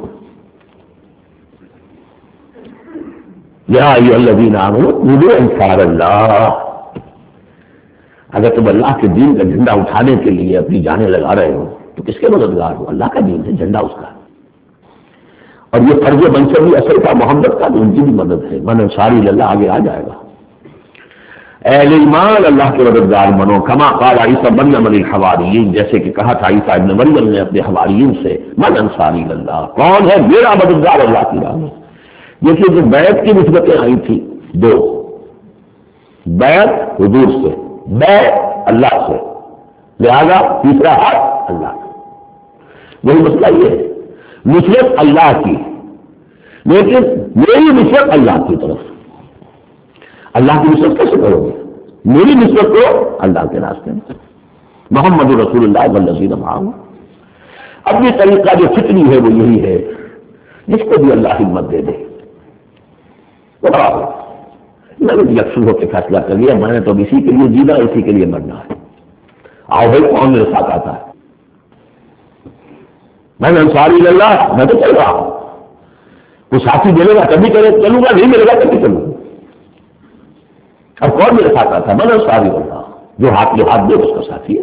یا ایھا الذین آمنوا خذوا انصار اللہ، اگر تم اللہ کے دین کا جھنڈا اٹھانے کے لیے اپنی جانیں لگا رہے ہو تو کس کے مددگار ہو؟ اللہ کا دین ہے، جھنڈا اس کا. اور یہ فرض منصبی اثر کا محمد کا تو ان کی بھی مدد ہے. من انصاری اللہ آگے آ جائے گا. اہل ایمان اللہ کے مددگار بنو، کما قال عیسی بن مریم الحواریین، جیسے کہ کہا تھا عیسی ابن مریم نے اپنے حواریین سے، من انصاری اللہ، کون ہے میرا مددگار اللہ کی راہ میں. دیکھیے جو بیعت کی نسبتیں آئی تھی دو، بیعت حضور سے، بیعت اللہ سے، لہذا تیسرا ہاتھ اللہ کا. وہی مسئلہ یہ ہے، نصرت اللہ کی، لیکن میری نصرت اللہ کی طرف. اللہ کی نصرت کیسے کرو گے؟ میری نصرت کو اللہ کے راستے میں. محمد رسول اللہ والذین معہ. اپنی طریقہ جو فطری ہے وہ یہی ہے، جس کو بھی اللہ ہمت دے دے. میں نے یکسو ہو کے فیصلہ کر لیا، میں نے تو اسی کے لیے جینا، اسی کے لیے مرنا ہے. آؤ بھائی کون میرے ساتھ آتا ہے؟ میں نے انصاری اللہ، میں تو چل رہا ہوں. وہ ساتھی ملے گا کبھی کرے چلوں گا، نہیں ملے گا کبھی چلوں گا. اب کون میرے ساتھ آتا ہے؟ میں نے انصاری اللہ، جو ہاتھ جو ہاتھ دے اس کا ساتھی ہے.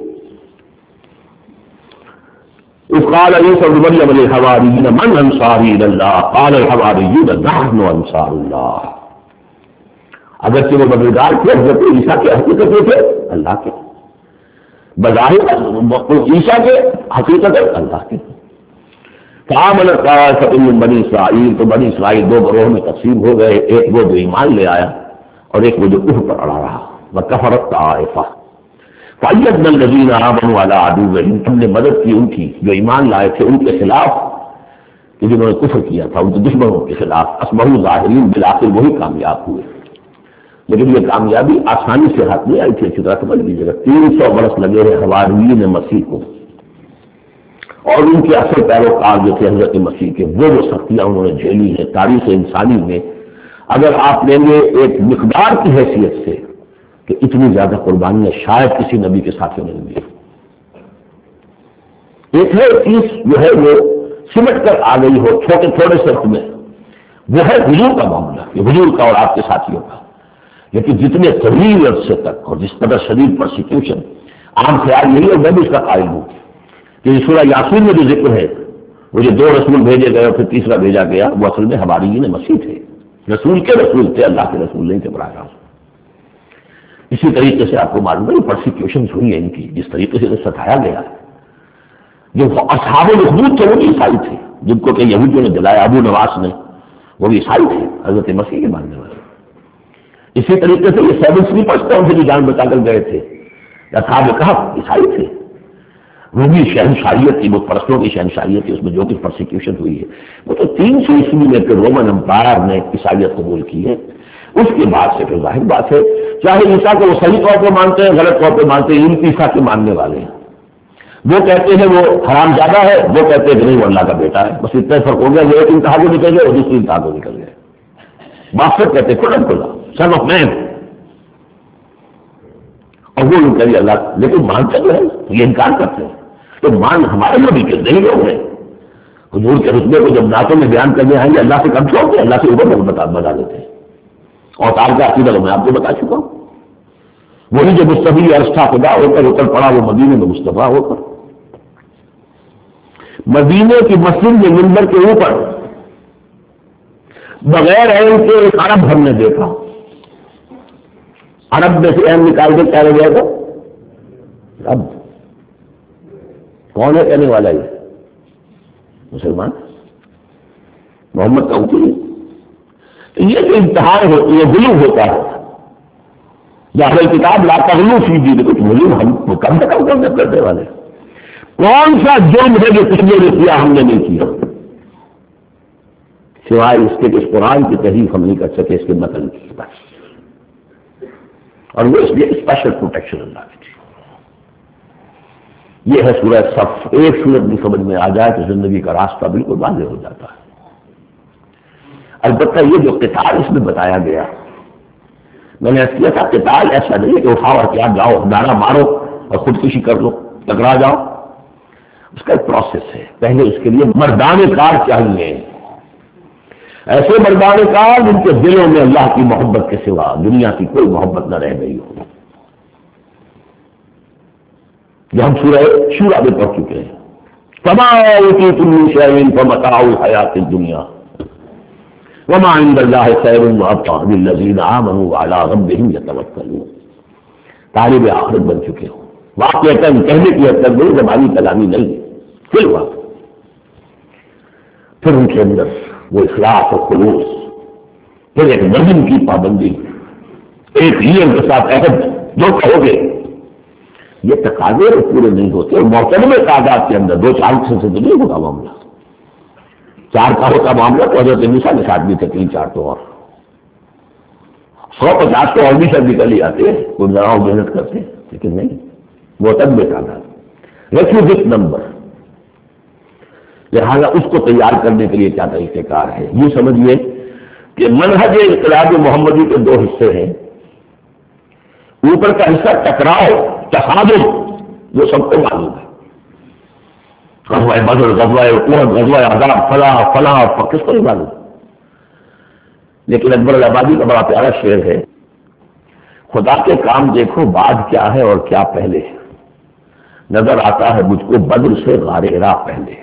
اذ قال عیسی ابن مریم للحواریین من انصاری الی اللہ قال الحواریون نحن انصار اللہ. اگرچہ وہ مددگار تھے حضرت عیسیٰ کے حقیقت میں تھے اللہ کے، بظاہر عیسیٰ کے حقیقت اللہ کے. فآمن طائفۃ من بنی اسرائیل، تو بنی اسرائیل دو گروہ میں تقسیم ہو گئے، ایک وہ جو ایمان لے آیا اور ایک وہ جو کفر پر اڑا رہا. وکفرت طائفہ فأیدنا الذین آمنوا علی عدوہم، ہم نے مدد کی ان کی جو ایمان لائے تھے ان کے خلاف کہ جنہوں نے کفر کیا تھا، ان کے دشمنوں کے خلاف. اصبحوا ظاہرین، بالآخر وہی کامیاب ہوئے. لیکن یہ کامیابی آسانی سے ہاتھ نہیں آئی تھی. اچھی طرح سمجھ لیجیے گا تین سو برس لگے ہیں حواریین مسیح کو، اور ان کے اصل پیروکار جو تھے حضرت مسیح کے، وہ جو سختیاں انہوں نے جھیلی ہیں تاریخ انسانی میں، اگر آپ لیں گے ایک مقدار کی حیثیت سے کہ اتنی زیادہ قربانیاں شاید کسی نبی کے ساتھیوں نے دی. ایک ہے چیز جو ہے وہ سمٹ کر آ گئی ہو چھوٹے تھوڑے سے میں، وہ ہے حضور کا معاملہ، یہ حضور کا اور آپ کے ساتھیوں کا. لیکن جتنے طویل عرصے تک اور جس قدر شدید پرسیکیوشن، عام خیال یہی ہے، میں بھی اس کا قائل ہوں کہ سورہ یاسین میں جو ذکر ہے وہ جو دو رسول بھیجے گئے اور پھر تیسرا بھیجا گیا، وہ اصل میں حواریین مسیح تھے. رسول کے رسول تھے، اللہ کے رسول نہیں تھے براہ راست. اسی طریقے سے آپ کو معلوم ہے پرسیکیوشن ہوئی ہے ان کی، جس طریقے سے ستایا گیا ہے. جو اصحاب الاخدود تھے وہ بھی عیسائی تھے، جن کو کہ یہودیوں نے دلایا، ابو نواس نے، وہ بھی عیسائی تھے، حضرت مسیح کے ماننے والے. اسی طریقے سے یہ سیون سلیپرز تھے، ان سے بھی جان بچا کر گئے تھے. اصحاب کہف عیسائی تھے. وہ بھی شہنشاہیت تھی، وہ پرستوں کی شہنشاہیت تھی، اس میں جو کچھ پرسیکیوشن ہوئی ہے وہ تو تین سو عیسوی میں پھر رومن امپائر نے عیسائیت قبول کی ہے. اس کے بعد سے پھر ظاہر بات ہے چاہے عیسیٰ کو وہ صحیح طور پہ مانتے ہیں غلط طور پہ مانتے ہیں، ان کی عیسیٰ کے ماننے والے ہیں. وہ کہتے ہیں وہ حرام زیادہ ہے، وہ کہتے ہیں کہ نہیں وہ اللہ کا بیٹا ہے. بس اتنا فرق ہو گیا، وہ ایک انتہا کو نکل گئے اور دوسری انتہا کو نکل گئے. باسط کہتے ہیں کھلا کھلا سن آف مین، اور وہ لوگ کہتے اللہ، لیکن مانتے جو ہے یہ انکار کرتے ہیں. تو مان ہمارے نبی کے نہیں لوگ ہیں. حضور کے رتبے کو جب نعتوں میں بیان کرنے آئیں گے اللہ سے کم چھوڑتے ہیں، اللہ سے اوپر بتا بتا دیتے ہیں. اور تار کا عقیدہ میں آپ کو بتا چکا ہوں. وہی جو مصطفی عرش تھا خدا ہو کر اتر پڑا وہ مدینے میں مصطفیٰ ہو کر. مدینے کی مسجد کے منبر کے اوپر بغیر علم کے ایک عرب ہم نے دیکھا. عرب میں سے علم نکال کے کیا رہ گیا تھا؟ اب کون ہے کہنے والا یہ؟ مسلمان محمد کا حکم. یہ جو امتحان ہوتی ہے غلو ہوتا ہے یا اہل کتاب لا تغلو فی دین کچھ غلو ہم کم سے کم کم کرنے والے. کون سا جرم ہے جو پچھلے نے کیا ہم نے نہیں کیا سوائے اس کے کہ اس قرآن کی تحریف ہم نہیں کر سکے اس کے نقل کی بس. اور وہ اس لیے اسپیشل پروٹیکشن اللہ کی. یہ ہے سورہ صف. ایک سورت بھی سمجھ میں آ جائے تو زندگی کا راستہ بالکل واضح ہو جاتا ہے. البتہ یہ جو قتال اس میں بتایا گیا میں نے کیا تھا قتال ایسا نہیں ہے کہ اٹھاؤ اور کیا جاؤ نعرہ مارو اور خودکشی کر لو ٹکرا جاؤ. اس کا ایک پروسیس ہے. پہلے اس کے لیے مردان کار چاہیے. ایسے مردان کار جن کے دلوں میں اللہ کی محبت کے سوا دنیا کی کوئی محبت نہ رہ گئی ہو. جو ہم سورہ شورا میں پڑھ چکے ہیں. فما اوتیتم من شیء فمتاع الحیاۃ الدنیا وما عند اللہ خیر وابقیٰ للذین آمنوا وعلی ربہم یتوکلون. طالب آخرت بن چکے ہو. واقعتاً کہنے کی حد تک بڑی زبانی کلامی نہیں ہے. پھر واقع پھر ان کے اندر وہ اخلاص اور خلوص, پھر ایک نظم کی پابندی, ایک نیت کے ساتھ عہد جو کہو گے. یہ تقاضے پورے نہیں ہوتے. اور محترمے تعداد کے اندر دو چار سے تو نہیں ہوگا معاملہ. چار کا ہوتا معاملہ تو حضرت موسیٰ کے ساتھ بھی تھے, تین چار تو اور سو پچاس تو اور بھی سب نکل ہی آتے ہیں کوئی ذرا محنت کرتے ہیں. لیکن نہیں, محترمے تعداد ریفیوجٹ نمبر. لہٰذا اس کو تیار کرنے کے لیے کیا طریقہ کار ہے یہ سمجھیے کہ منہج انقلاب محمدی کے دو حصے ہیں. اوپر کا حصہ ٹکراؤ تصادم جو سب کو معلوم ہے. غزوہ بدر, غزوہ احد, غزوہ احزاب, فلاں فلاں کس کو نہیں معلوم. لیکن اکبر الآبادی کا بڑا پیارا شعر ہے, خدا کے کام دیکھو بعد کیا ہے اور کیا پہلے. نظر آتا ہے مجھ کو بدر سے غار حرا پہلے.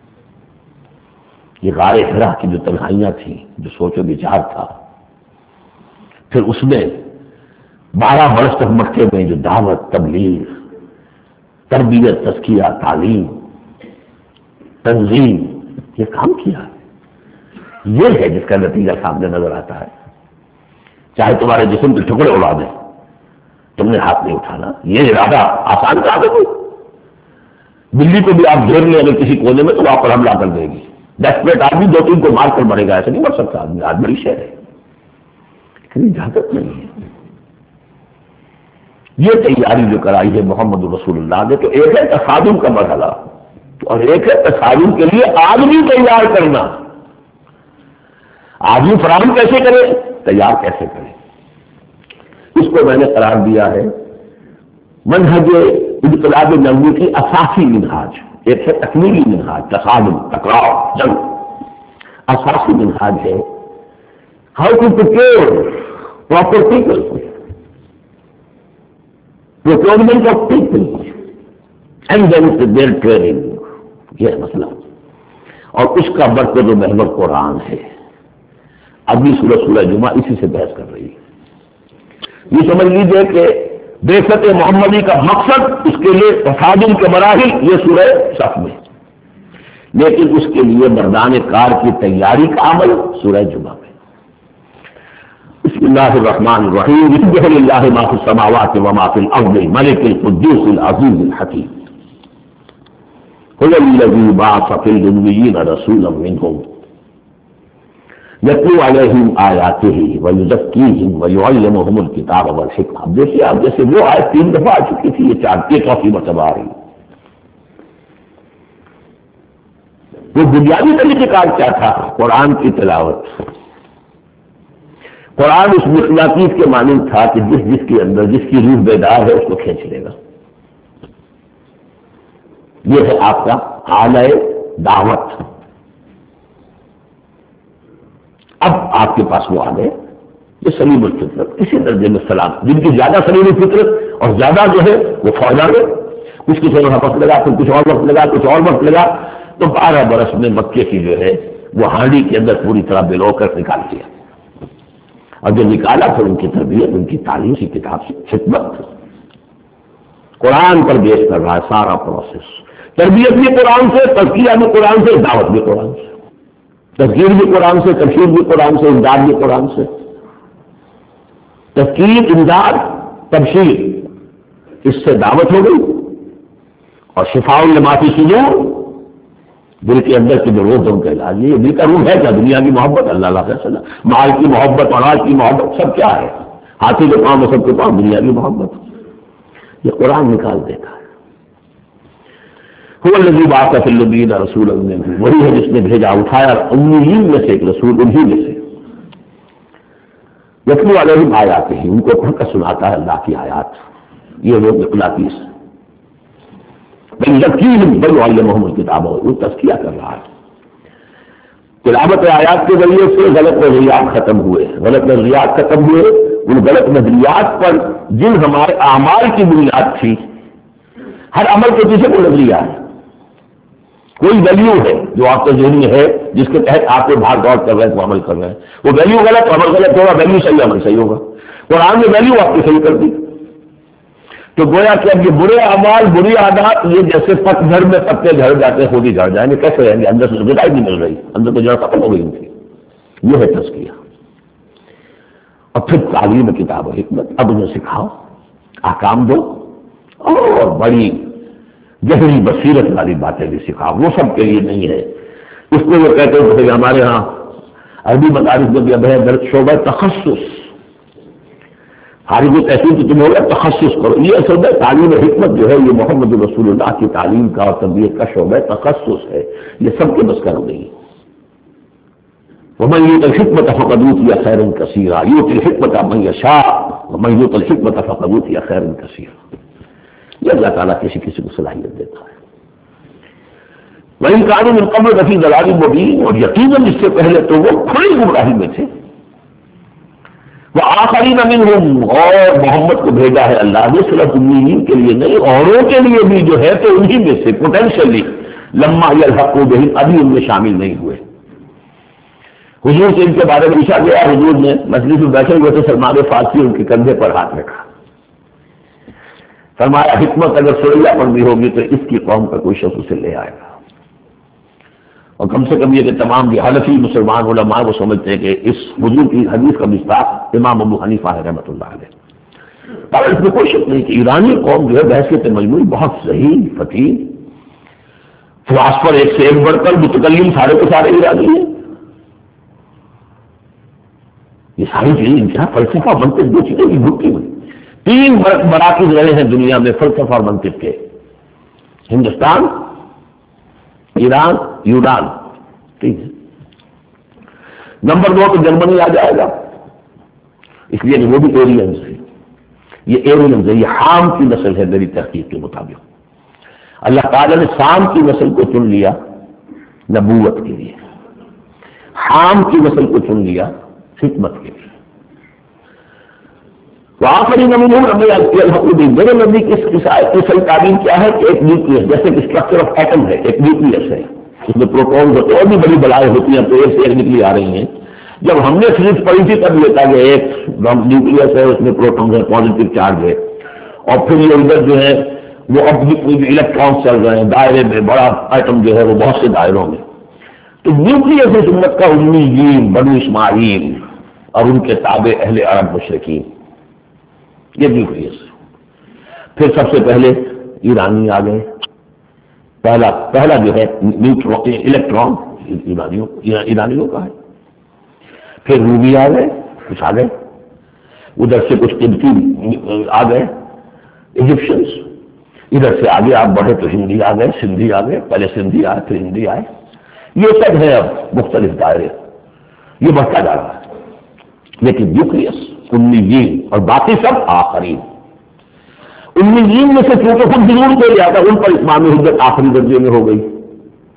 یہ غار حرا کی جو تنہائیاں تھیں, جو سوچ و بچار تھا, پھر اس میں بارہ برس تک مکے میں جو دعوت, تبلیغ, تربیت, تزکیہ, تعلیم, تنظیم, یہ کام کیا. یہ ہے جس کا نتیجہ سامنے نظر آتا ہے. چاہے تمہارے جسم کے ٹکڑے اڑا دیں, تم نے ہاتھ نہیں اٹھانا. یہ ارادہ آسان کام ہے. بلی کو بھی آپ گھیر لیں اگر کسی کونے میں تو آپ پر حملہ کر دے گی. ڈیسپریٹ آدمی دو تین کو مار کر مرے گا, ایسا نہیں مر سکتا آدمی. آج بڑی شہر ہے لیکن اجازت نہیں ہے. یہ تیاری جو کرائی ہے محمد رسول اللہ نے, تو ایک ہے تصادم کا مرحلہ اور ایک ہے تصادم کے لیے آدمی تیار کرنا. آدمی فراہم کیسے کرے, تیار کیسے کرے. اس کو میں نے قرار دیا ہے منہج انقلاب نبوی کی اساسی منہاج. ایک ہے تکمیلی منہاج, تصادم, ٹکراؤ, جنگ. اساسی منہاج ہے how to prepare proper people, procurement of people and then their training. یہ مسئلہ اور اس کا مرکز و محور قرآن ہے. ابھی سورہ سورہ جمعہ اسی سے بحث کر رہی ہے. یہ سمجھ لیجیے کہ بعثت محمدی کا مقصد اس کے لیے تصادم کے مراحل یہ سورہ صف میں, لیکن اس کے لیے مردان کار کی تیاری کا عمل سورہ جمعہ میں. بسم اللہ الرحمن الرحیم. یسبح للہ ما فی السماوات وما فی الارض الملک القدوس العزیز الحکیم. هو الذی بعث فی الأمیین رسولا منهم یتلو علیہم آیاتہ ویزکیہم ویعلمہم الکتاب والحکمہ. اب دیکھیے آپ جیسے وہ آیت تین دفعہ آ چکی تھی, یہ چار یہ چوتھی مرتبہ آ رہی. وہ بنیادی طریقہ کار کیا تھا؟ قرآن کی تلاوت. قرآن اس مخلاقیت کے مانند تھا کہ جس جس کے اندر جس کی روح بیدار ہے اس کو کھینچ لے گا. یہ ہے آپ کا آلہ دعوت. اب آپ کے پاس وہ آ گئے یہ سلیم الفطرت اسی درجے میں سلام، جن کی زیادہ سلیم الفطرت اور زیادہ جو ہے وہ فوجا ہے، کچھ کچھ اور وقت لگا، پھر کچھ اور وقت لگا، کچھ اور وقت لگا، تو بارہ برس میں مکے کی جو ہے وہ ہانڈی کے اندر پوری طرح بلو کر نکال دیا، اور جو نکالا پھر ان کی تربیت، ان کی تعلیم کی کتاب سے خدمت، قرآن پر بیس کر رہا ہے سارا پروسیس، تربیت بھی قرآن سے، تزکیہ بھی قرآن سے، دعوت بھی قرآن سے، تذکیر بھی قرآن سے، تبشیر بھی قرآن سے، امداد بھی قرآن سے، تذکیر، امداد، تبشیر، اس سے دعوت ہو گئی، اور شفاء لما فی الصدور، دل کے اندر کی جو روح ان کا علاج، یہ دل کا روح ہے کیا؟ دنیا کی محبت، اللہ اللہ علیہ وسلم، مال کی محبت، اولاد کی محبت، سب کیا ہے؟ ہاتھی کے پاؤں میں سب کے پاؤں دنیا کی محبت، یہ قرآن نکال دیتا ہے۔ هو الذی بعث فی النبیین رسولا منہم، وہی ہے جس نے بھیجا، اٹھایا امیین میں سے ایک رسول، انہی میں سے، یتلو علیہم آیاتہ، ان کو پڑھ کر سناتا ہے اللہ کی آیات، یہ وہ اقلاقیس، بل یزکیہم بل یعلمہم الکتاب، وہ تزکیہ کر رہا ہے۔ تلاوت آیات کے ذریعے سے غلط نظریات ختم ہوئے، غلط نظریات ختم ہوئے، ان غلط نظریات پر جن ہمارے اعمال کی بنیاد تھی، ہر عمل کے پیچھے کوئی نظریہ ہے، کوئی ویلیو ہے جو آپ کے ذہن میں ہے، جس کے تحت آپ کو بھاگ دوڑ کر رہے ہیں، وہ عمل کر رہے ہیں، وہ ویلیو غلط، عمل غلط ہوگا، ویلیو صحیح، عمل صحیح ہوگا۔ قرآن نے ویلیو آپ کی صحیح کر دی، تو گویا کہ اب یہ برے اعمال، بری عادات، یہ جیسے پت گھر میں پتے جھڑ جاتے ہیں، خود ہی جھڑ جائیں گے، کیسے رہیں گے؟ اندر سے غذا نہیں مل رہی، اندر تو جڑ ختم ہو گئی ان کی، یہ ہے تزکیہ۔ اور پھر تعلیم کتاب و حکمت، اب انہیں سکھاؤ، احکام دو، اور بڑی گہری بصیرت والی باتیں بھی سکھاؤ، وہ سب کے لیے نہیں ہے۔ اس میں وہ کہتے ہیں کہ ہمارے ہاں عربی مدارس میں بھی اب ہے درس شعبہ تخصص، خارج تحصیل تو تم ہوگا تخصص کرو، یہ اصل میں تعلیم حکمت جو ہے یہ محمد رسول اللہ کی تعلیم کا اور تربیت کا شعبہ تخصص ہے، یہ سب کے بس کا نہیں۔ ومن یؤت الحکمت فقد اوتی خیرا کثیرا، یؤتی الحکمت من یشاء ومن یؤت الحکمت فقد اوتی خیرا کثیرا، یہ اللہ تعالیٰ کسی کسی کو صلاحیت دیتا ہے۔ وَإِن كَانُوا مِن قَبْلُ لَفِي ضَلَالٍ مُبِينٍ، اور یقیناً اس سے پہلے تو وہ کھلی گمراہی میں تھے۔ وَآخَرِينَ مِنْهُمْ، اور محمد کو بھیجا ہے اللہ نے صرف امیین کے لیے نہیں، اوروں کے لیے بھی جو ہے تو انہی میں سے پوٹینشلی لما یلحقوا بہم، ابھی ان میں شامل نہیں ہوئے۔ حضور سے ان کے بارے میں پوچھا گیا، حضور نے مجلس میں بیٹھے ہوئے تھے، سلمان فارسی ان کے کندھے پر ہاتھ رکھا، فرمایا حکمت اگر سوریا پر بھی ہوگی تو اس کی قوم کا کوئی شخص اسے لے آئے گا، اور کم سے کم یہ کہ تمام جو حنفی مسلمان علماء وہ سمجھتے ہیں کہ اس حضور کی حدیث کا مصداق امام ابو حنیفہ ہے رحمۃ اللہ علیہ۔ پر اس میں کوئی شک نہیں کہ ایرانی قوم جو ہے بحثیت مجموعی بہت صحیح فقیر، فلاسفر ایک سے ایک بڑھ کر، متکلم سارے کے سارے ایرانی ہیں، یہ ساری چیزیں انتہا فلسفہ منطق دو چیزیں کی بھٹی ہوئی، تین مراکز رہے ہیں دنیا میں فلسفہ اور منطق کے، ہندوستان، ایران، یونان، ٹھیک ہے، نمبر دو تو جرمنی آ جائے گا، اس لیے کہ وہ بھی ایرینز ہے، یہ ایرینز ہے، یہ حام کی نسل ہے میری تحقیق کے مطابق، اللہ تعالیٰ نے سام کی نسل کو چن لیا نبوت کے لیے، حام کی نسل کو چن لیا حکمت کے لیے۔ وآخری نمونہ ہمیں میرے نزدیک اس کی صحیح تعلیم کیا ہے کہ ایک نیوکلیس، جیسے کہ اسٹرکچر آف ایٹم ہے، ایک نیوکلیس ہے، اس میں پروٹون ہوتے ہیں اور بھی بڑی بلائیں ہوتی ہیں، تو ایک سے ایک نکلی آ رہی ہیں۔ جب ہم نے فزکس پڑھی تھی تب لیتا کہ ایک نیوکلیس ہے، اس میں پروٹون ہے، پازیٹیو چارج ہے، اور پھر یہ ادھر جو ہے وہ اب الیکٹران چل رہے ہیں دائرے میں، بڑا ایٹم جو ہے وہ بہت سے دائروں میں، تو نیوکلیس اس امت کا امیین، بنو اسماعیل اور ان کے تابع اہل عرب مشرکین، یہ نیوکلیس۔ پھر سب سے پہلے ایرانی آ گئے، پہلا پہلا جو ہے نیوٹرون الیکٹران ایرانیوں ایرانیوں کا ہے، پھر رومی آ گئے، کچھ آ گئے ادھر سے، کچھ قبطی آ گئے ایجپشنس، ادھر سے آگے آپ بڑھے تو ہندی آ گئے، سندھی آ گئے، پہلے سندھی آئے پھر ہندی آئے، یہ سب ہے اب مختلف دائرے، یہ بڑھتا جا رہا ہے، لیکن نیوکلیس امیین اور باقی سب آخرین۔ امیین میں سے کیونکہ خود ضرور کو لہٰذا ان پر اسلام حجت آخری درجے میں ہو گئی،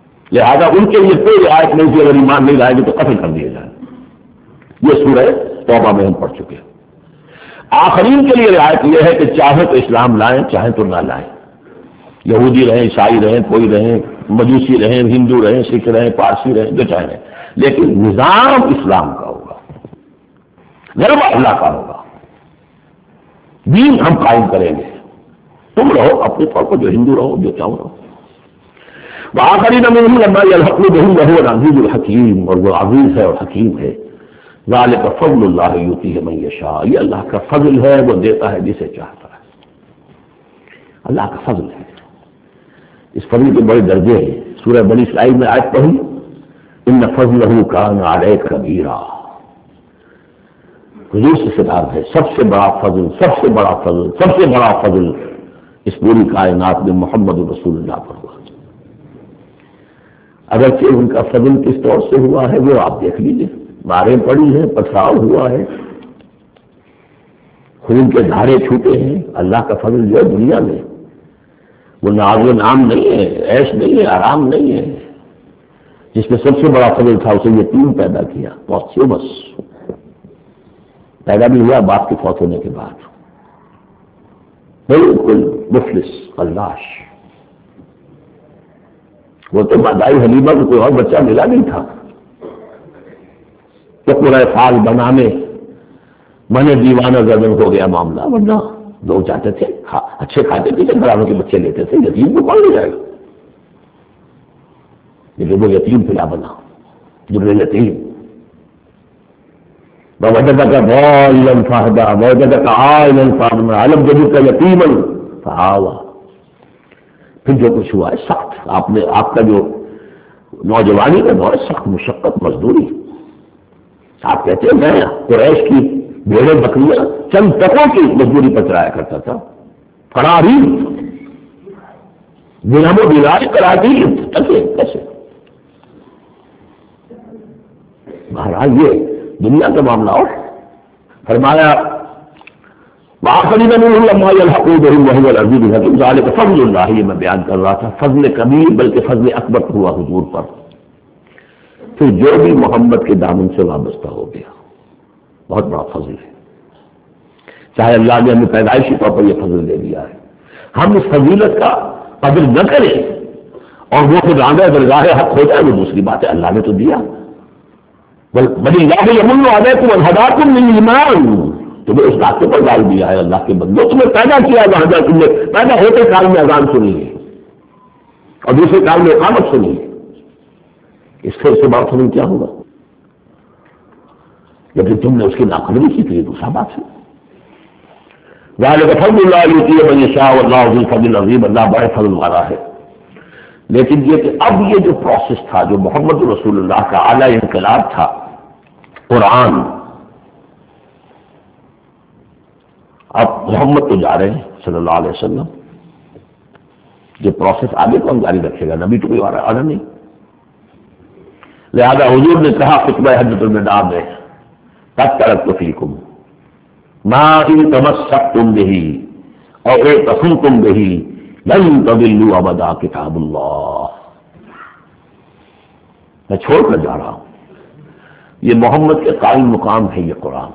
لہذا ان کے لیے کوئی رعایت نہیں تھی، اگر ایمان نہیں لائے گی تو قتل کر دیے جائے۔ یہ سورہ توبہ میں ہم پڑھ چکے ہیں۔ آخرین کے لیے رعایت یہ ہے کہ چاہے تو اسلام لائیں چاہے تو نہ لائیں، یہودی رہیں، عیسائی رہیں، کوئی رہیں، مجوسی رہیں، ہندو رہیں، سکھ رہیں، پارسی رہیں، جو چاہے رہیں، لیکن نظام اسلام کا ہوگا، غلبہ اللہ کا ہوگا، دین ہم قائم کریں گے۔ تم رہو اپنے طور پر، جو ہندو رہو، جو چاہو رہو۔ وآخرین منهم لما يلحقوا بهم وهو العزيز الحكيم، اور وہ عزیز ہے اور حکیم ہے۔ ذلك فضل اللہ یؤتیہ من یشاء، یہ اللہ کا فضل ہے، وہ دیتا ہے جسے چاہتا ہے، اللہ کا فضل ہے۔ اس فضل کے بڑے درجے ہیں۔ سورہ بنی اسرائیل میں آیت پڑھی، ان فضلہ کان علیک کبیرا، حضور سے خطاب ہے، سب سے بڑا فضل، سب سے بڑا فضل، سب سے بڑا فضل اس پوری کائنات میں محمد رسول اللہ پر ہوا۔ اگرچہ ان کا فضل کس طور سے ہوا ہے وہ آپ دیکھ لیجیے، ماریں پڑی ہیں، پتھراؤ ہوا ہے، خون کے دھارے چھوٹے ہیں۔ اللہ کا فضل جو ہے دنیا میں وہ ناز و نام نہیں ہے، عیش نہیں ہے، آرام نہیں ہے۔ جس میں سب سے بڑا فضل تھا اسے یتیم پیدا کیا، پوسٹیومس پیدا بھی ہوا باپ کے فوت ہونے کے بعد، بالکل مفلس خلاش۔ وہ تو مدائی حلیمہ کو کوئی اور بچہ ملا نہیں تھا تو پورا فال بنانے من دیوانہ گردن ہو گیا معاملہ، ورنہ لوگ چاہتے تھے اچھے کھاتے پیتے گھرانوں کے بچے لیتے تھے، یتیم کو کون لے جائے گا؟ لیکن وہ یتیم پلا بنا، جبریل یتیم۔ ووجدک ضالا فہدی ووجدک عائلا فاغنی الم یجدک یتیما فآوی۔ پھر جو کچھ ہوا ہے سخت، آپ نے آپ کا جو نوجوانی کا دور ہے سخت مشقت مزدوری۔ آپ کہتے ہیں میں قریش کی بھیڑیں بکریاں چند ٹکوں کی مزدوری پر چلایا کرتا تھا، فراری درہم و دینار کرا دی ٹکے کیسے؟ بہرحال یہ دنیا کا معاملہ اور فرمایا وآخرین منهم لما يلحقوا بهم وهو العزيز الحكيم ذلك فضل اللہ، یہ میں بیان کر رہا تھا، فضل کبیر بلکہ فضل اکبر ہوا حضور پر۔ پھر جو بھی محمد کے دامن سے وابستہ ہو گیا بہت بڑا فضل ہے، چاہے اللہ نے ہمیں پیدائشی طور پر یہ فضل دے دیا ہے، ہم اس فضیلت کا قدر نہ کریں اور وہ خود آگے درگاہ حق ہو جائے وہ دوسری بات ہے، اللہ نے تو دیا۔ بل اللہ یمن علیکم ان ہداکم للایمان، تمہیں اس راستے پر ڈال دیا ہے اللہ کے بندوں، تمہیں پیدا کیا ہے، تم نے پیدا ہوتے کال میں اذان سنی ہے اور دوسرے کال میں اقامت سنی ہے، اس سے اس سے بات سنی کیا ہوگا؟ لیکن تم نے اس کی ناقدری کی تو یہ دوسرا بات ہے۔ ذالک فضل اللہ یؤتیہ من یشاء واللہ ذو الفضل العظیم، اللہ بڑے فضل والا ہے۔ لیکن یہ کہ اب یہ جو پروسیس تھا، جو محمد رسول اللہ کا اعلی انقلاب تھا، قرآن، اب محمد تو جا رہے ہیں صلی اللہ علیہ وسلم، یہ پروسیس آگے کون جاری رکھے گا؟ نبی تو کوئی آنا نہیں، لہذا حضور نے کہا خطبہ حجۃ الوداع میں قد ترکت فیکم ما ان تمسکتم بہ او اعتصمتم بہ لن تضلوا ابدا کتاب اللہ، میں چھوڑ کر جا رہا ہوں، یہ محمد کے قائم مقام ہے یہ قرآن،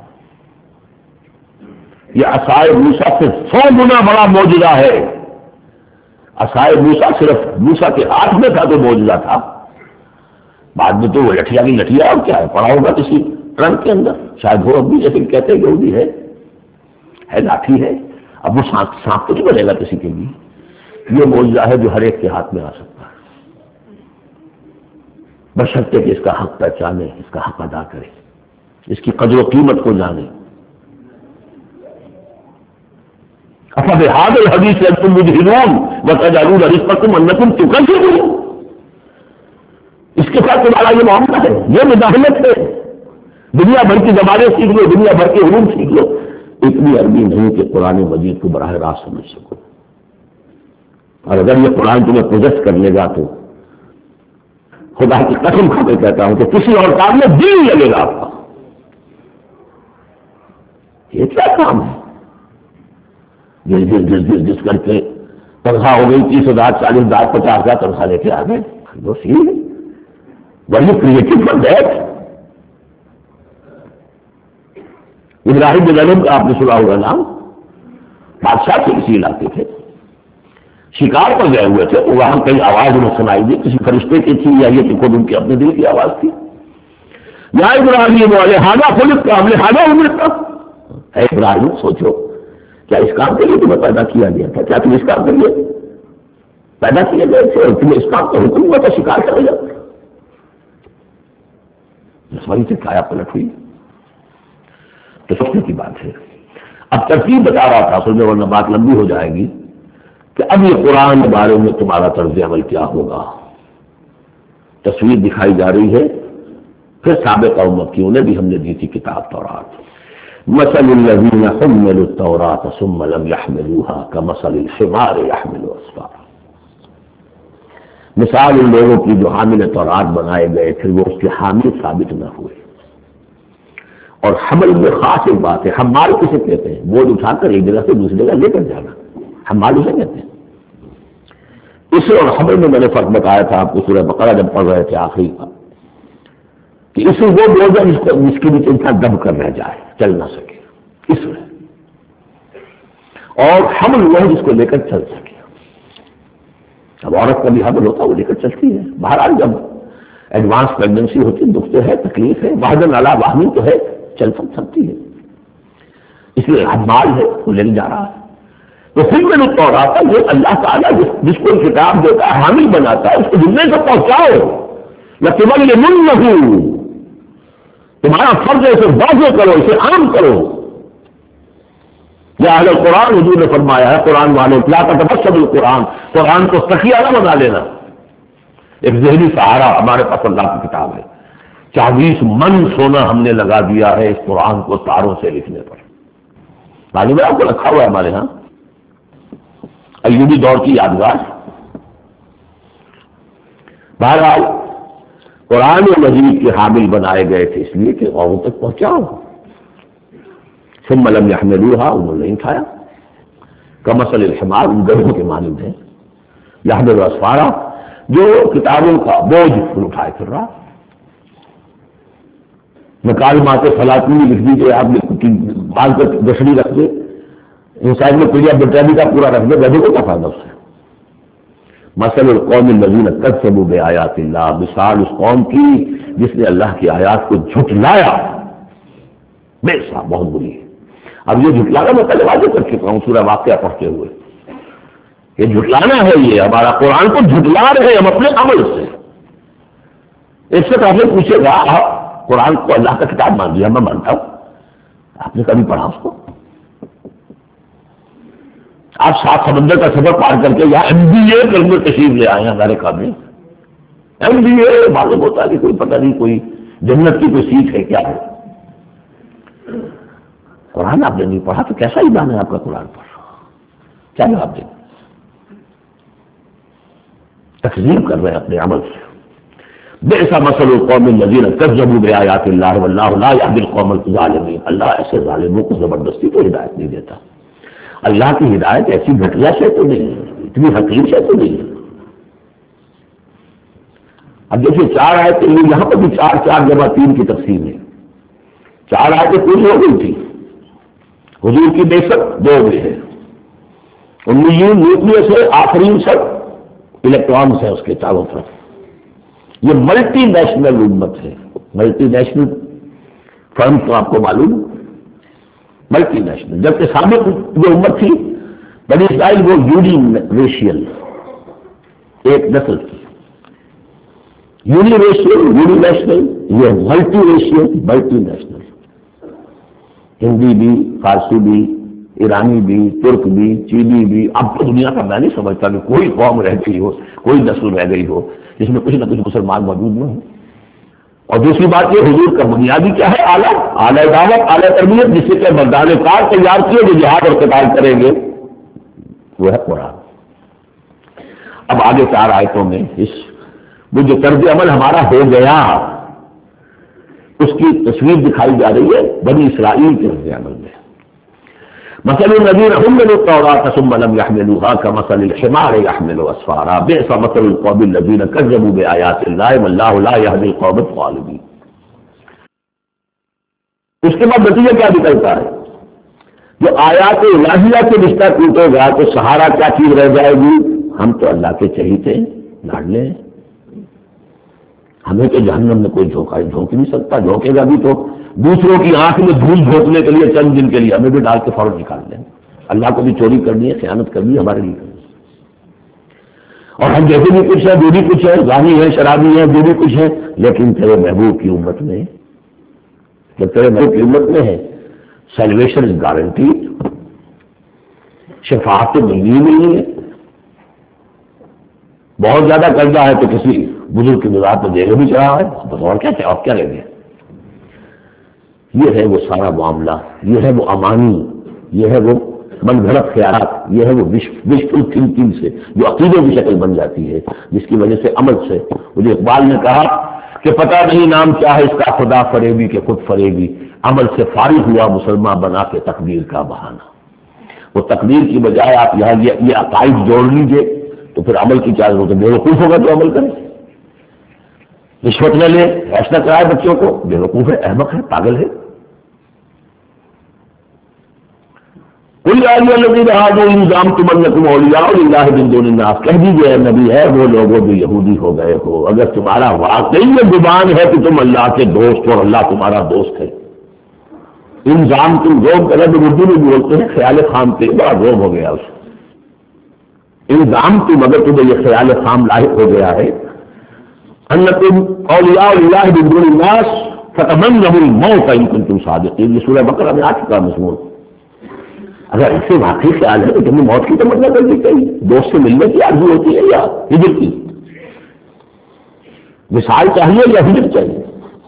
یہ عصائے موسیٰ سے سو گنا بڑا معجزہ ہے۔ عصائے موسیٰ صرف موسیٰ کے ہاتھ میں تھا تو معجزہ تھا، بعد میں تو وہ لٹھیا کی لٹھیا اور کیا ہے پڑا ہوگا کسی ٹرنک کے اندر، شاید وہ اب بھی لیکن کہتے ہیں یہودی ہے ہے لاٹھی ہے، اب وہ سانپ سانپ تو نہیں بنے گا کسی کے لیے، یہ معجزہ ہے جو ہر ایک کے ہاتھ میں آ سکتا ہے، بشرطے کہ اس کا حق پہچانے، اس کا حق ادا کرے، اس کی قدر و قیمت کو جانے۔ افبہذا الحدیث انتم مدہنون وتجعلون رزقکم انکم تکذبون، اس کے ساتھ تمہارا یہ معاملہ ہے، یہ مداحنت ہے، دنیا بھر کی زبانیں سیکھ لو، دنیا بھر کے علوم سیکھ لو، اتنی عربی نہیں کہ قرآن مجید کو براہ راست سمجھ سکو، اور اگر یہ قرآن تمہیں پوزیس کر لے گا تو خدا کی قسم کھا کے کہتا ہوں کہ کسی اور کام میں دل نہیں لگے گا آپ کا۔ یہ کیا کام ہے؟ جس جس جس جس جس کر کے تنخواہ ہو گئی تیس ہزار چالیس ہزار پچاس ہزار تنخواہ لے کے آ گئے، وہ see were you created for that? Ibrahim bin Adham کا آپ نے سنا ہوگا نام، بادشاہ تھے کسی علاقے کے، شکار پر گئے ہوئے تھے، وہاں کئی آواز انہیں سنائی دی، کسی فرشتے کی تھی یا یہ کہ خود ان کے اپنے دل کی آواز تھی، یا ابراہیم والے ہانا خلق کا ہم نے ہانا عمر کا، اے ابراہیم سوچو کیا اس کام کے لیے تمہیں پیدا کیا گیا تھا؟ کیا تم اس کام کے لیے پیدا کیے گئے تھے اور تمہیں اس کام کا حکم ہوا تھا شکار کرے جاتا؟ جسمانی سے کایا پلٹ ہوئی تو سوچنے کی بات ہے۔ اب ترتیب بتا رہا تھا، سننے ورنہ بات لمبی ہو جائے گی، کہ اب یہ قرآن کے بارے میں تمہارا طرز عمل کیا ہوگا۔ تصویر دکھائی جا رہی ہے پھر سابق امت کی، انہیں بھی ہم نے دی تھی کتاب تورات۔ مثل الذین حملوا التوراة ثم لم يحملوها كمثل الحمار يحمل اسفارا، مثال ان لوگوں کی جو حامل تورات بنائے گئے پھر وہ اس کے حامل ثابت نہ ہوئے۔ اور حمل میں خاص ایک بات ہے، حمال کسے کہتے ہیں؟ بوجھ اٹھا کر ایک جگہ سے دوسری جگہ لے کر جانا، حمال اسے کہتے ہیں۔ اس اور حمل میں میں نے فرق بتایا تھا آپ کو سورہ بقرہ جب پڑھ رہے تھے آخری کا، کہ اس وہ بوجھ ہے جس کو جس کے نیچے انسان دب کر رہ جائے، چل نہ سکے، اس میں، اور حمل وہ ہے جس کو لے کر چل سکے۔ اب عورت کا بھی حمل ہوتا ہے، وہ لے کر چلتی ہے، بہرحال جب ایڈوانس پریگننسی ہوتی، دکھ تو ہے، تکلیف ہے، وحدن علی واہمی تو ہے، چل سکتی ہے، اس لیے حمال ہے، وہ لے جا رہا ہے۔ تو پھر میں نے تو رہا تھا یہ اللہ تعالیٰ جس, جس کو کتاب دیتا ہے، حامل بناتا ہے، اس کو جملے سے پہنچاؤ، لَتُبَلِّغُنَّهُ، تمہارا فرض ہے اسے واضح کرو، اسے عام کرو۔ یا اہل القرآن، حضور نے فرمایا ہے قرآن والوں لا تتبسطوا القرآن، قرآن کو سخیہ نہ بنا لینا۔ ایک ذہنی سہارا ہمارے پاس اللہ کی کتاب ہے، چالیس من سونا ہم نے لگا دیا ہے اس قرآن کو تاروں سے لکھنے پر، معلوم ہے آپ کو رکھا ہوا ہے ہمارے ہاں، ایوبی دور کی یادگار۔ بہرحال قرآن مجید کے حامل بنائے گئے تھے اس لیے کہ قوموں تک پہنچاؤ۔ ثم لم يحملوها، انہوں نے نہیں اٹھایا، کمثل الحمار، ان گدھوں کے مانند ہے، یحمل اسفارا، جو کتابوں کا بوجھ اٹھائے پھر رہا۔ مکالمات فلاطینی لکھ دیجیے آپ نے، باندھ کر گشڑی رکھ دے، انسان میں پیڑیا بٹانی کا پورا رکھ دے، گدھے کو کیا فائدہ اس سے؟ مثل القوم الذین کذبوا بآیات اللہ، مثال اس قوم کی جس نے اللہ کی آیات کو جھٹلایا، بے سا بہت بری ہے۔ اب یہ جھٹلانا میں پہلے واضح کر چکا ہوں سورہ واقعہ پڑھتے ہوئے، یہ جھٹلانا ہے، یہ ہمارا قرآن کو جھٹلا رہے ہیں ہم اپنے عمل سے۔ ایک سے آپ نے پوچھے گا قرآن کو اللہ کا کتاب مان لیا، میں مانتا ہوں، آپ نے کبھی پڑھا اس کو؟ آپ سات سمندر کا سفر پار کر کے یا ایم بی اے کرنے تشریف لے آئے ہیں ہمارے کام، ایم بی اے معلوم ہوتا ہے کہ کوئی پتہ نہیں کوئی جنت کی کوئی سیٹ ہے کیا ہے، قرآن آپ نے نہیں پڑھا تو کیسا ایمان ہے آپ کا قرآن پر؟ کیا جواب دیں؟ تکذیب کر رہے ہیں اپنے عمل سے۔ بئس مثل القوم الذین کذبوا بآیات اللہ واللہ لا یہدی القوم الظالمین، اللہ ایسے ظالموں کو زبردستی تو ہدایت نہیں دیتا۔ اللہ کی ہدایت ایسی گھٹیا سے تو نہیں ہے، اتنی حقیر سے تو نہیں ہے۔ اب دیکھیے چار آیتیں، یہاں پر بھی چار چار جمع تین کی تقسیم ہے، چار آیتیں پوری ہو گئی تھی، حضور کی بے شک دو میں ہے، امیین نیوکلیس ہے، آخرین سب الیکٹرانس ہے اس کے چاروں طرف۔ یہ ملٹی نیشنل امت ہے، ملٹی نیشنل فرم تو آپ کو معلوم ہے، ملٹی نیشنل، جبکہ سابق جو امت تھی بنی اسرائیل وہ یونی ریشیل، ایک نسل کی، یونی ریشیل یونی نیشنل، یہ multi racial multi national, Hindi بھی، فارسی بھی، ایرانی بھی، ترک بھی، چینی بھی۔ اب تو دنیا کا میں نہیں سمجھتا کہ کوئی قوم رہ گئی ہو، کوئی نسل رہ گئی ہو جس میں کچھ نہ کچھ مسلمان موجود نہ ہو۔ اور دوسری بات یہ حضور کا بنیادی کیا ہے؟ اعلیٰ اعلیٰ دعوت، اعلیٰ تربیت، جس سے کہ مردان کار تیار کیے جو جہاد اور قتال کریں گے، وہ ہے قرآن۔ اب آگے چار آیتوں میں اس وہ جو طرز عمل ہمارا ہو گیا اس کی تصویر دکھائی جا رہی ہے بنی اسرائیل کے طرز عمل میں۔ مثل الذین حملوا التوراة ثم لم يحملوها كمثل الحمار يحمل اسفارا بئس مثل القوم الذین کذبوا بآیات اللہ واللہ لا یہدی القوم الظالمین۔ اس کے بعد نتیجہ کیا نکلتا ہے؟ جو آیات الہیہ سے رشتہ ٹوٹے گا تو سہارا کیا چیز رہ جائے گی؟ ہم تو اللہ کے چہیتے لاڈلے ہیں، ہمیں تو جہنم میں کوئی دھوکہ جھونک نہیں سکتا، جھونکے گا بھی تو دوسروں کی آنکھ میں دھول جھونکنے کے لیے چند دن کے لیے ہمیں بھی ڈال کے فوراً نکال دیں۔ اللہ کو بھی چوری کرنی ہے، خیانت کرنی ہے، ہمارے لیے کرنی ہے۔ اور ہم جیسے بھی کچھ ہے، جو بھی کچھ ہے، زانی ہے، شرابی ہے، جو بھی کچھ ہے، لیکن تیرے محبوب کی امت میں، جب تیرے محبوب کی امت میں ہے، سیلویشن از گارنٹی، شفاعت ملنی نہیں ہے۔ بہت زیادہ قرضہ ہے تو کسی بزرگ کی مزاج میں جیل بھی چڑھا ہے، بس اور کیا اور کیا رہ گیا؟ یہ ہے وہ سارا معاملہ، یہ ہے وہ امانی، یہ ہے وہ من گھڑت خیالات، یہ ہے وہ وشفل تھنکنگ سے جو عقیدے کی شکل بن جاتی ہے، جس کی وجہ سے عمل سے۔ مجھے اقبال نے کہا کہ پتہ نہیں نام کیا ہے اس کا، خدا فریبی کہ خود فریبی، عمل سے فارغ ہوا مسلمان بنا کے تقدیر کا بہانہ۔ وہ تقدیر کی بجائے آپ یہاں یہ عقائد جوڑ لیجئے تو پھر عمل کی کیا ضرورت ہے؟ بے وقوف ہوگا تو عمل کرے، رشوت نہ لے، ایش نہ کرائے بچوں کو، بے وقوف ہے، احمق ہے، پاگل ہے۔ قل یا ایھا الذین ھادوا ان زعمتم انکم اولیاء للہ من دون الناس، کہہ دیجیے اے نبی ہے وہ لوگوں جو یہودی ہو گئے ہو، اگر تمہارا واقعی یہ زبان ہے کہ تم اللہ کے دوست اور اللہ تمہارا دوست ہے۔ ان زعمتم روب کا لفظ اردو میں بھی بولتے ہیں، خیال خام پہ بڑا روب ہو گیا اس ان زعمتم، اگر تمہیں یہ خیال خام لاحق ہو گیا ہے، انکم اولیاء للہ من دون الناس فتمنوا الموت ان کنتم صادقین، یہ سورہ بقرہ میں آ چکا مضمون۔ اگر اسے واقعی خیال ہے تو تمہیں موت کی تمنا کرنی چاہیے، دوست سے ملنے کی آرزو ہوتی ہے یا ہجر کی؟ مثال چاہیے یا ہجر چاہیے؟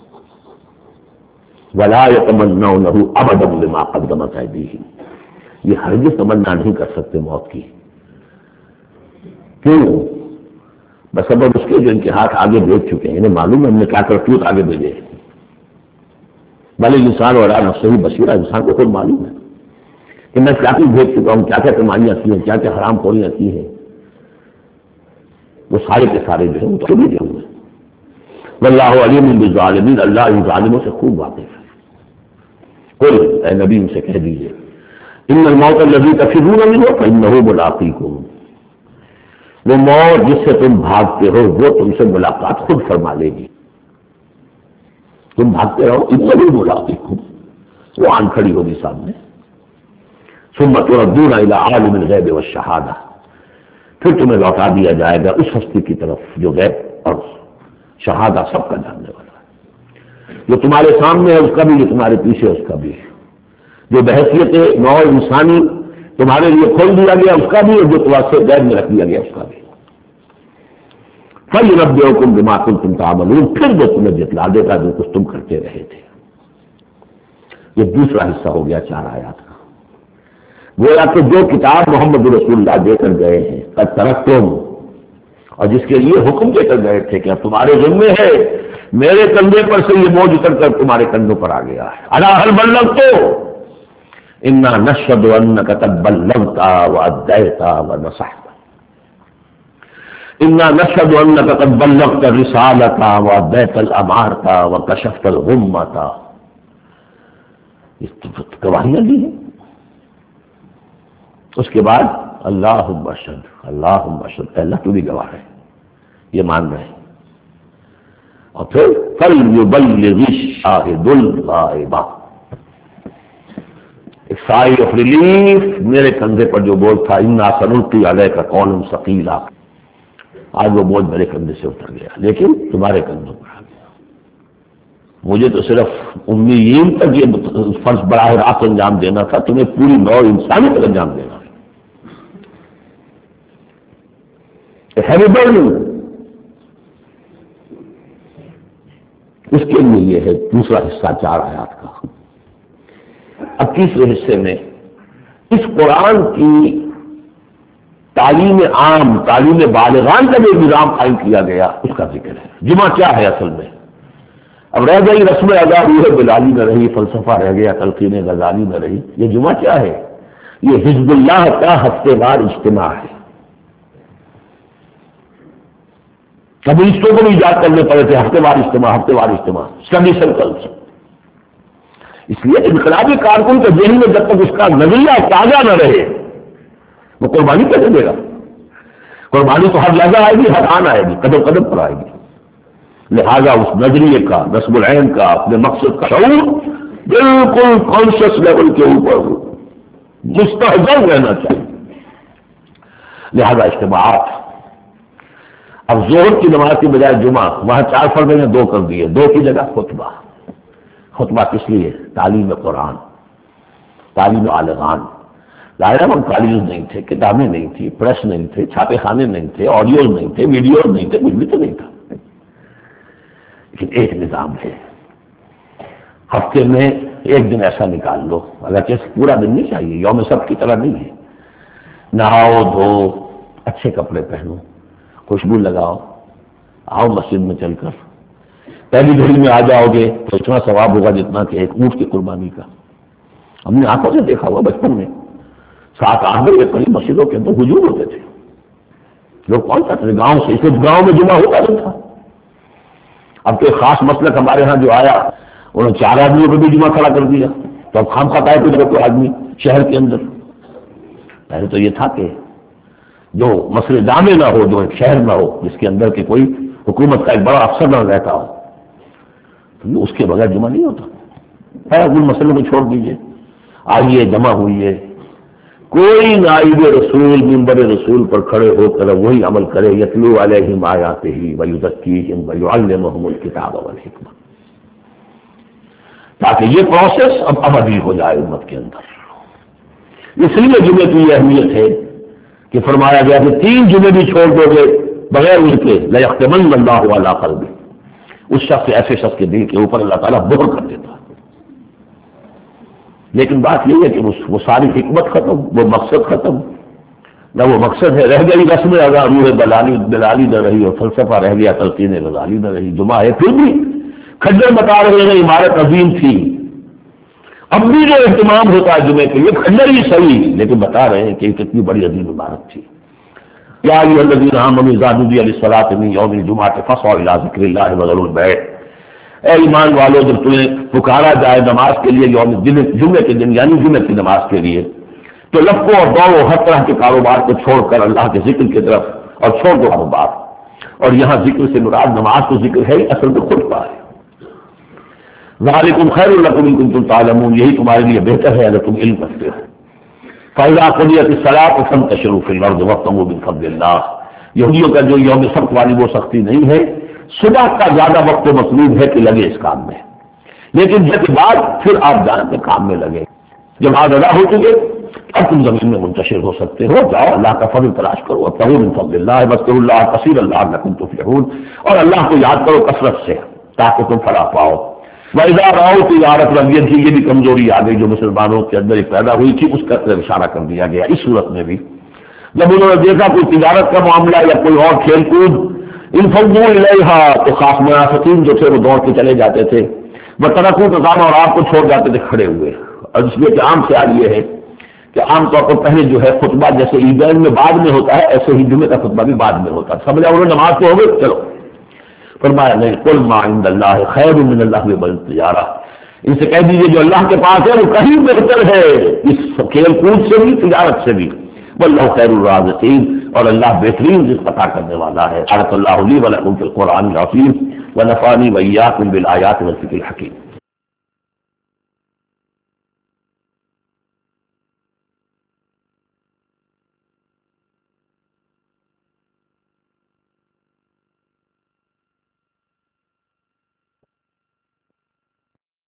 ولا یتمنونہ ابدا بما قدمت ایدیہم، یہ ہرگز تمنا نہیں کر سکتے موت کی۔ کیوں؟ بسبب اس کے جو ان کے ہاتھ آگے بھیج چکے ہیں، انہیں معلوم ہے ہم نے کیا کرتوت آگے بھیجے۔ بھلے انسان اور نفسہ بصیرہ، انسان کو خود معلوم ہے کہ میں کیا کچھ بھیج چکا ہوں، کیا کیا کمائیاں کی ہیں، کیا کیا حرام خوریاں کی ہیں، وہ سارے کے سارے جو ہیں وہ تو بھیجے ہوئے ہیں۔ واللہ علیم بالظالمین، اللہ ان ظالموں سے خوب واقف ہے۔ قل، اے نبی ان سے کہہ دیجیے، ان الموت الذی تفرون منہ فانہ ملاقیکم، وہ موت جس سے تم بھاگتے ہو وہ تم سے ملاقات خود فرما لے گی۔ تم بھاگتے رہو، انہ ملاقیکم، وہ آن کھڑی ہوگی سامنے۔ ثم تردون الی عالم الغیب والشہادہ، پھر تمہیں لوٹا دیا جائے گا اس ہستی کی طرف جو غیب اور شہادہ سب کا جاننے والا ہے، جو تمہارے سامنے ہے اس کا بھی، جو تمہارے پیچھے اس کا بھی، جو بحیثیت نوع انسانی تمہارے لیے کھول دیا گیا اس کا بھی، اور جو تمہارے سے غیب میں رکھ دیا گیا اس کا بھی۔ فَيُنَبِّئُكُم بِمَا كُنتُمْ تَعْمَلُونَ، پھر وہ تمہیں جتلا دے گا جو کچھ تم کرتے رہے تھے۔ یہ دوسرا حصہ ہو گیا چار آیات کا۔ گویا کہ جو کتاب محمد رسول اللہ دے کر گئے ہیں، قد ترکتم، اور جس کے لیے حکم دے کر گئے تھے کہ اب تمہارے ذمے ہے، میرے کندھے پر سے یہ بوجھ اتر کر تمہارے کندھوں پر آ گیا ہے۔ الا هل بلغت، انا نشهد انك قد بلغت واديت ونصحت، انا نشهد انك قد بلغت الرسالة واديت الامانة وكشفت الغمة، اس گواہیاں لی ہیں۔ اس کے بعد اللہم اشہد، اللہم اشہد، اللہ تو بھی گواہ ہے، یہ مان رہے ہیں۔ اور پھر فَلْيُبَلِّغِ الشَّاهِدُ الْغَائِبَ، ایک سائے آف ریلیف میرے کندھے پر جو بوجھ تھا، اِنَّا سَنُلْقِي عَلَيْكَ قَوْلًا ثَقِيلًا، آج وہ بوجھ میرے کندھے سے اتر گیا، لیکن تمہارے کندھوں پر آ گیا۔ مجھے تو صرف امیین تک یہ فرض براہ راست انجام دینا تھا، تمہیں پوری نوع انسانی تک انجام دینا تھا۔ ہیوی برڈن، اس کے لیے یہ ہے دوسرا حصہ چار آیات کا۔ اب تیسرے حصے میں اس قرآن کی تعلیم عام، تعلیم بالغان کا جو نظام قائم کیا گیا اس کا ذکر ہے۔ جمعہ کیا ہے اصل میں؟ اب رہ گئی رسم ادا، روح بلالی نہ رہی، فلسفہ رہ گیا، تلقین غزالی نہ رہی۔ یہ جمعہ کیا ہے؟ یہ حزب اللہ کا ہفتے وار اجتماع ہے۔ کمیونسٹوں کو بھی ایجاد کرنے پڑے تھے ہفتے وار اجتماع، ہفتے وار اجتماع، اسٹڈی سرکلس۔ اس لیے انقلابی کارکن کے ذہن میں جب تک اس کا نظریہ تازہ نہ رہے وہ قربانی کیسے دے گا؟ قربانی تو ہر لحظہ آئے گی، ہر آن آئے گی، قدم قدم پر آئے گی۔ لہذا اس نظریے کا، نصب العین کا، اپنے مقصد کا شعور بالکل کانشیس لیول کے اوپر مستحضر رہنا چاہیے۔ لہذا اجتماعات، اب ظہر کی نماز کی بجائے جمعہ، وہاں چار فرض نے دو کر دیے، دو کی جگہ خطبہ۔ خطبہ کس لیے؟ تعلیم قرآن، تعلیم عالمان۔ ظاہر ہم کالجز نہیں تھے، کتابیں نہیں تھی، پریس نہیں تھے، چھاپے خانے نہیں تھے، آڈیوز نہیں تھے، ویڈیوز نہیں تھے، کچھ بھی تو نہیں تھا، لیکن ایک نظام ہے۔ ہفتے میں ایک دن ایسا نکال لو، اگرچہ پورا دن نہیں چاہیے، یوم سب کی طرح نہیں ہے، نہاؤ دھو، اچھے کپڑے پہنو، خوشبو لگاؤ، آؤ مسجد میں چل کر، پہلی گھڑی میں آ جاؤ گے تو اتنا ثواب ہوگا جتنا کہ ایک اونٹ کی قربانی کا۔ ہم نے آنکھوں سے دیکھا ہوا بچپن میں، سات آٹھ بجے قریب مسجدوں کے اندر ہجوم ہوتے تھے، لوگ کون سا تھے گاؤں سے، اسے گاؤں میں جمعہ ہوتا نہیں تھا۔ اب تو ایک خاص مسلک ہمارے ہاں جو آیا، انہوں نے چار آدمیوں پہ بھی جمعہ کھڑا کر دیا، تو اب خام خطا ہے کوئی کوئی آدمی شہر کے اندر۔ پہلے تو یہ تھا کہ جو مسئلے جامع نہ ہو، جو ایک شہر نہ ہو جس کے اندر کہ کوئی حکومت کا ایک بڑا افسر نہ رہتا ہو، تو اس کے بغیر جمعہ نہیں ہوتا ہے۔ ان مسئلے کو چھوڑ دیجیے، آئیے جمع ہوئیے، کوئی نائب رسول منبر رسول پر کھڑے ہو کر وہی عمل کرے، یتلو علیہم آیاتہ ویزکیہم ویعلمہم الکتاب والحکمہ، تاکہ یہ پروسیس اب ابدی ہو جائے امت کے اندر۔ اس لیے جمعے کی یہ اہمیت ہے کہ فرمایا گیا کہ تین جمعے بھی چھوڑ دو گے بغیر ان کے لیختمن اللہ علی قلبہ، اس شخص ایسے شخص کے دل کے اوپر اللہ تعالیٰ مہر کر دیتا ہے۔ لیکن بات یہ ہے کہ وہ ساری حکمت ختم، وہ مقصد ختم، نہ وہ مقصد ہے، رہ گئی رسم ادا، روح بلالی بلالی نہ رہی، اور فلسفہ رہ گیا، تلقین غزالی نہ رہی۔ جمعہ ہے پھر بھی کھجر بتا رہے ہیں عمارت عظیم تھی، اب بھی جو اہتمام ہوتا ہے جمعے کے لیے کھجر ہی صحیح، لیکن بتا رہے ہیں کہ کتنی بڑی عظیم عمارت تھی۔ یا ایھا الذین آمنوا اذا نودی للصلاۃ من یوم الجمعۃ فاسعوا الی ذکر اللہ وذروا البیع، اے ایمان والو جب تمہیں پکارا جائے نماز کے لیے یوم جمعے کے دن، یعنی جمعے کی نماز کے لیے، تو لفظوں اور دوڑو، ہر طرح کے کاروبار کو چھوڑ کر اللہ کے ذکر کی طرف، اور چھوڑ دو کاروبار۔ اور یہاں ذکر سے مراد نماز تو ذکر ہے ہی، اصل میں خطبہ ہے۔ ذالکم خیر لکم ان کنتم تعلمون، یہی تمہارے لیے بہتر ہے اگر تم علم رکھتے ہو۔ فاذا قضیت الصلاۃ فانتشروا فی الارض وابتغوا من فضل اللہ، یہودیوں کا جو یوم سبت والی وہ سختی نہیں ہے، صبح کا زیادہ وقت مطلوب ہے کہ لگے اس کام میں، لیکن جب بعد پھر آپ جان کے کام میں لگے، جب آج ادا ہو چکے اب تم زمین میں منتشر ہو سکتے ہو، جاؤ اللہ کا فضل تلاش کرو، وابتغوا من فضل اللہ واذکروا اللہ کثیرا لعلکم تفلحون، اور اللہ کو یاد کرو کثرت سے تاکہ تم فلاح پاؤ۔ وَإِذَا رَأَوْا تِجَارَةً لَمْ يَنْتَهُوا، یہ بھی کمزوری آ گئی جو مسلمانوں کے اندر ایک پیدا ہوئی تھی، اس کا طرف اشارہ کر دیا گیا اس صورت میں بھی۔ جب انہوں نے دیکھا کوئی تجارت کا معاملہ یا کوئی اور کھیل کود، انفضوا الیہا، تو خاص منافقین جو تھے وہ دوڑ کے چلے جاتے تھے، وترکوا القیام، اور آپ کو چھوڑ جاتے تھے کھڑے ہوئے۔ اور اس لیے کہ عام خیال یہ ہے کہ عام طور پر پہلے جو ہے خطبہ جیسے عیدین میں بعد میں ہوتا ہے، ایسے ہی جمعے کا خطبہ بھی بعد میں ہوتا ہے، سمجھا انہوں نے نماز تو ہو گئی چلو۔ فرمایا نہیں، قل ما عند اللہ خیر من اللہو والتجارہ، ان سے کہہ دیجیے جو اللہ کے پاس ہے وہ کہیں بہتر ہے اس کھیل کود سے بھی، تجارت سے بھی۔ واللہ خیر الرازقین، اور اللہ بہترین رزق عطا کرنے والا ہے۔ بارک اللہ لی ولکم فی القرآن العظیم ونفعنی وإیاکم بالآیات والذکر الحکیم۔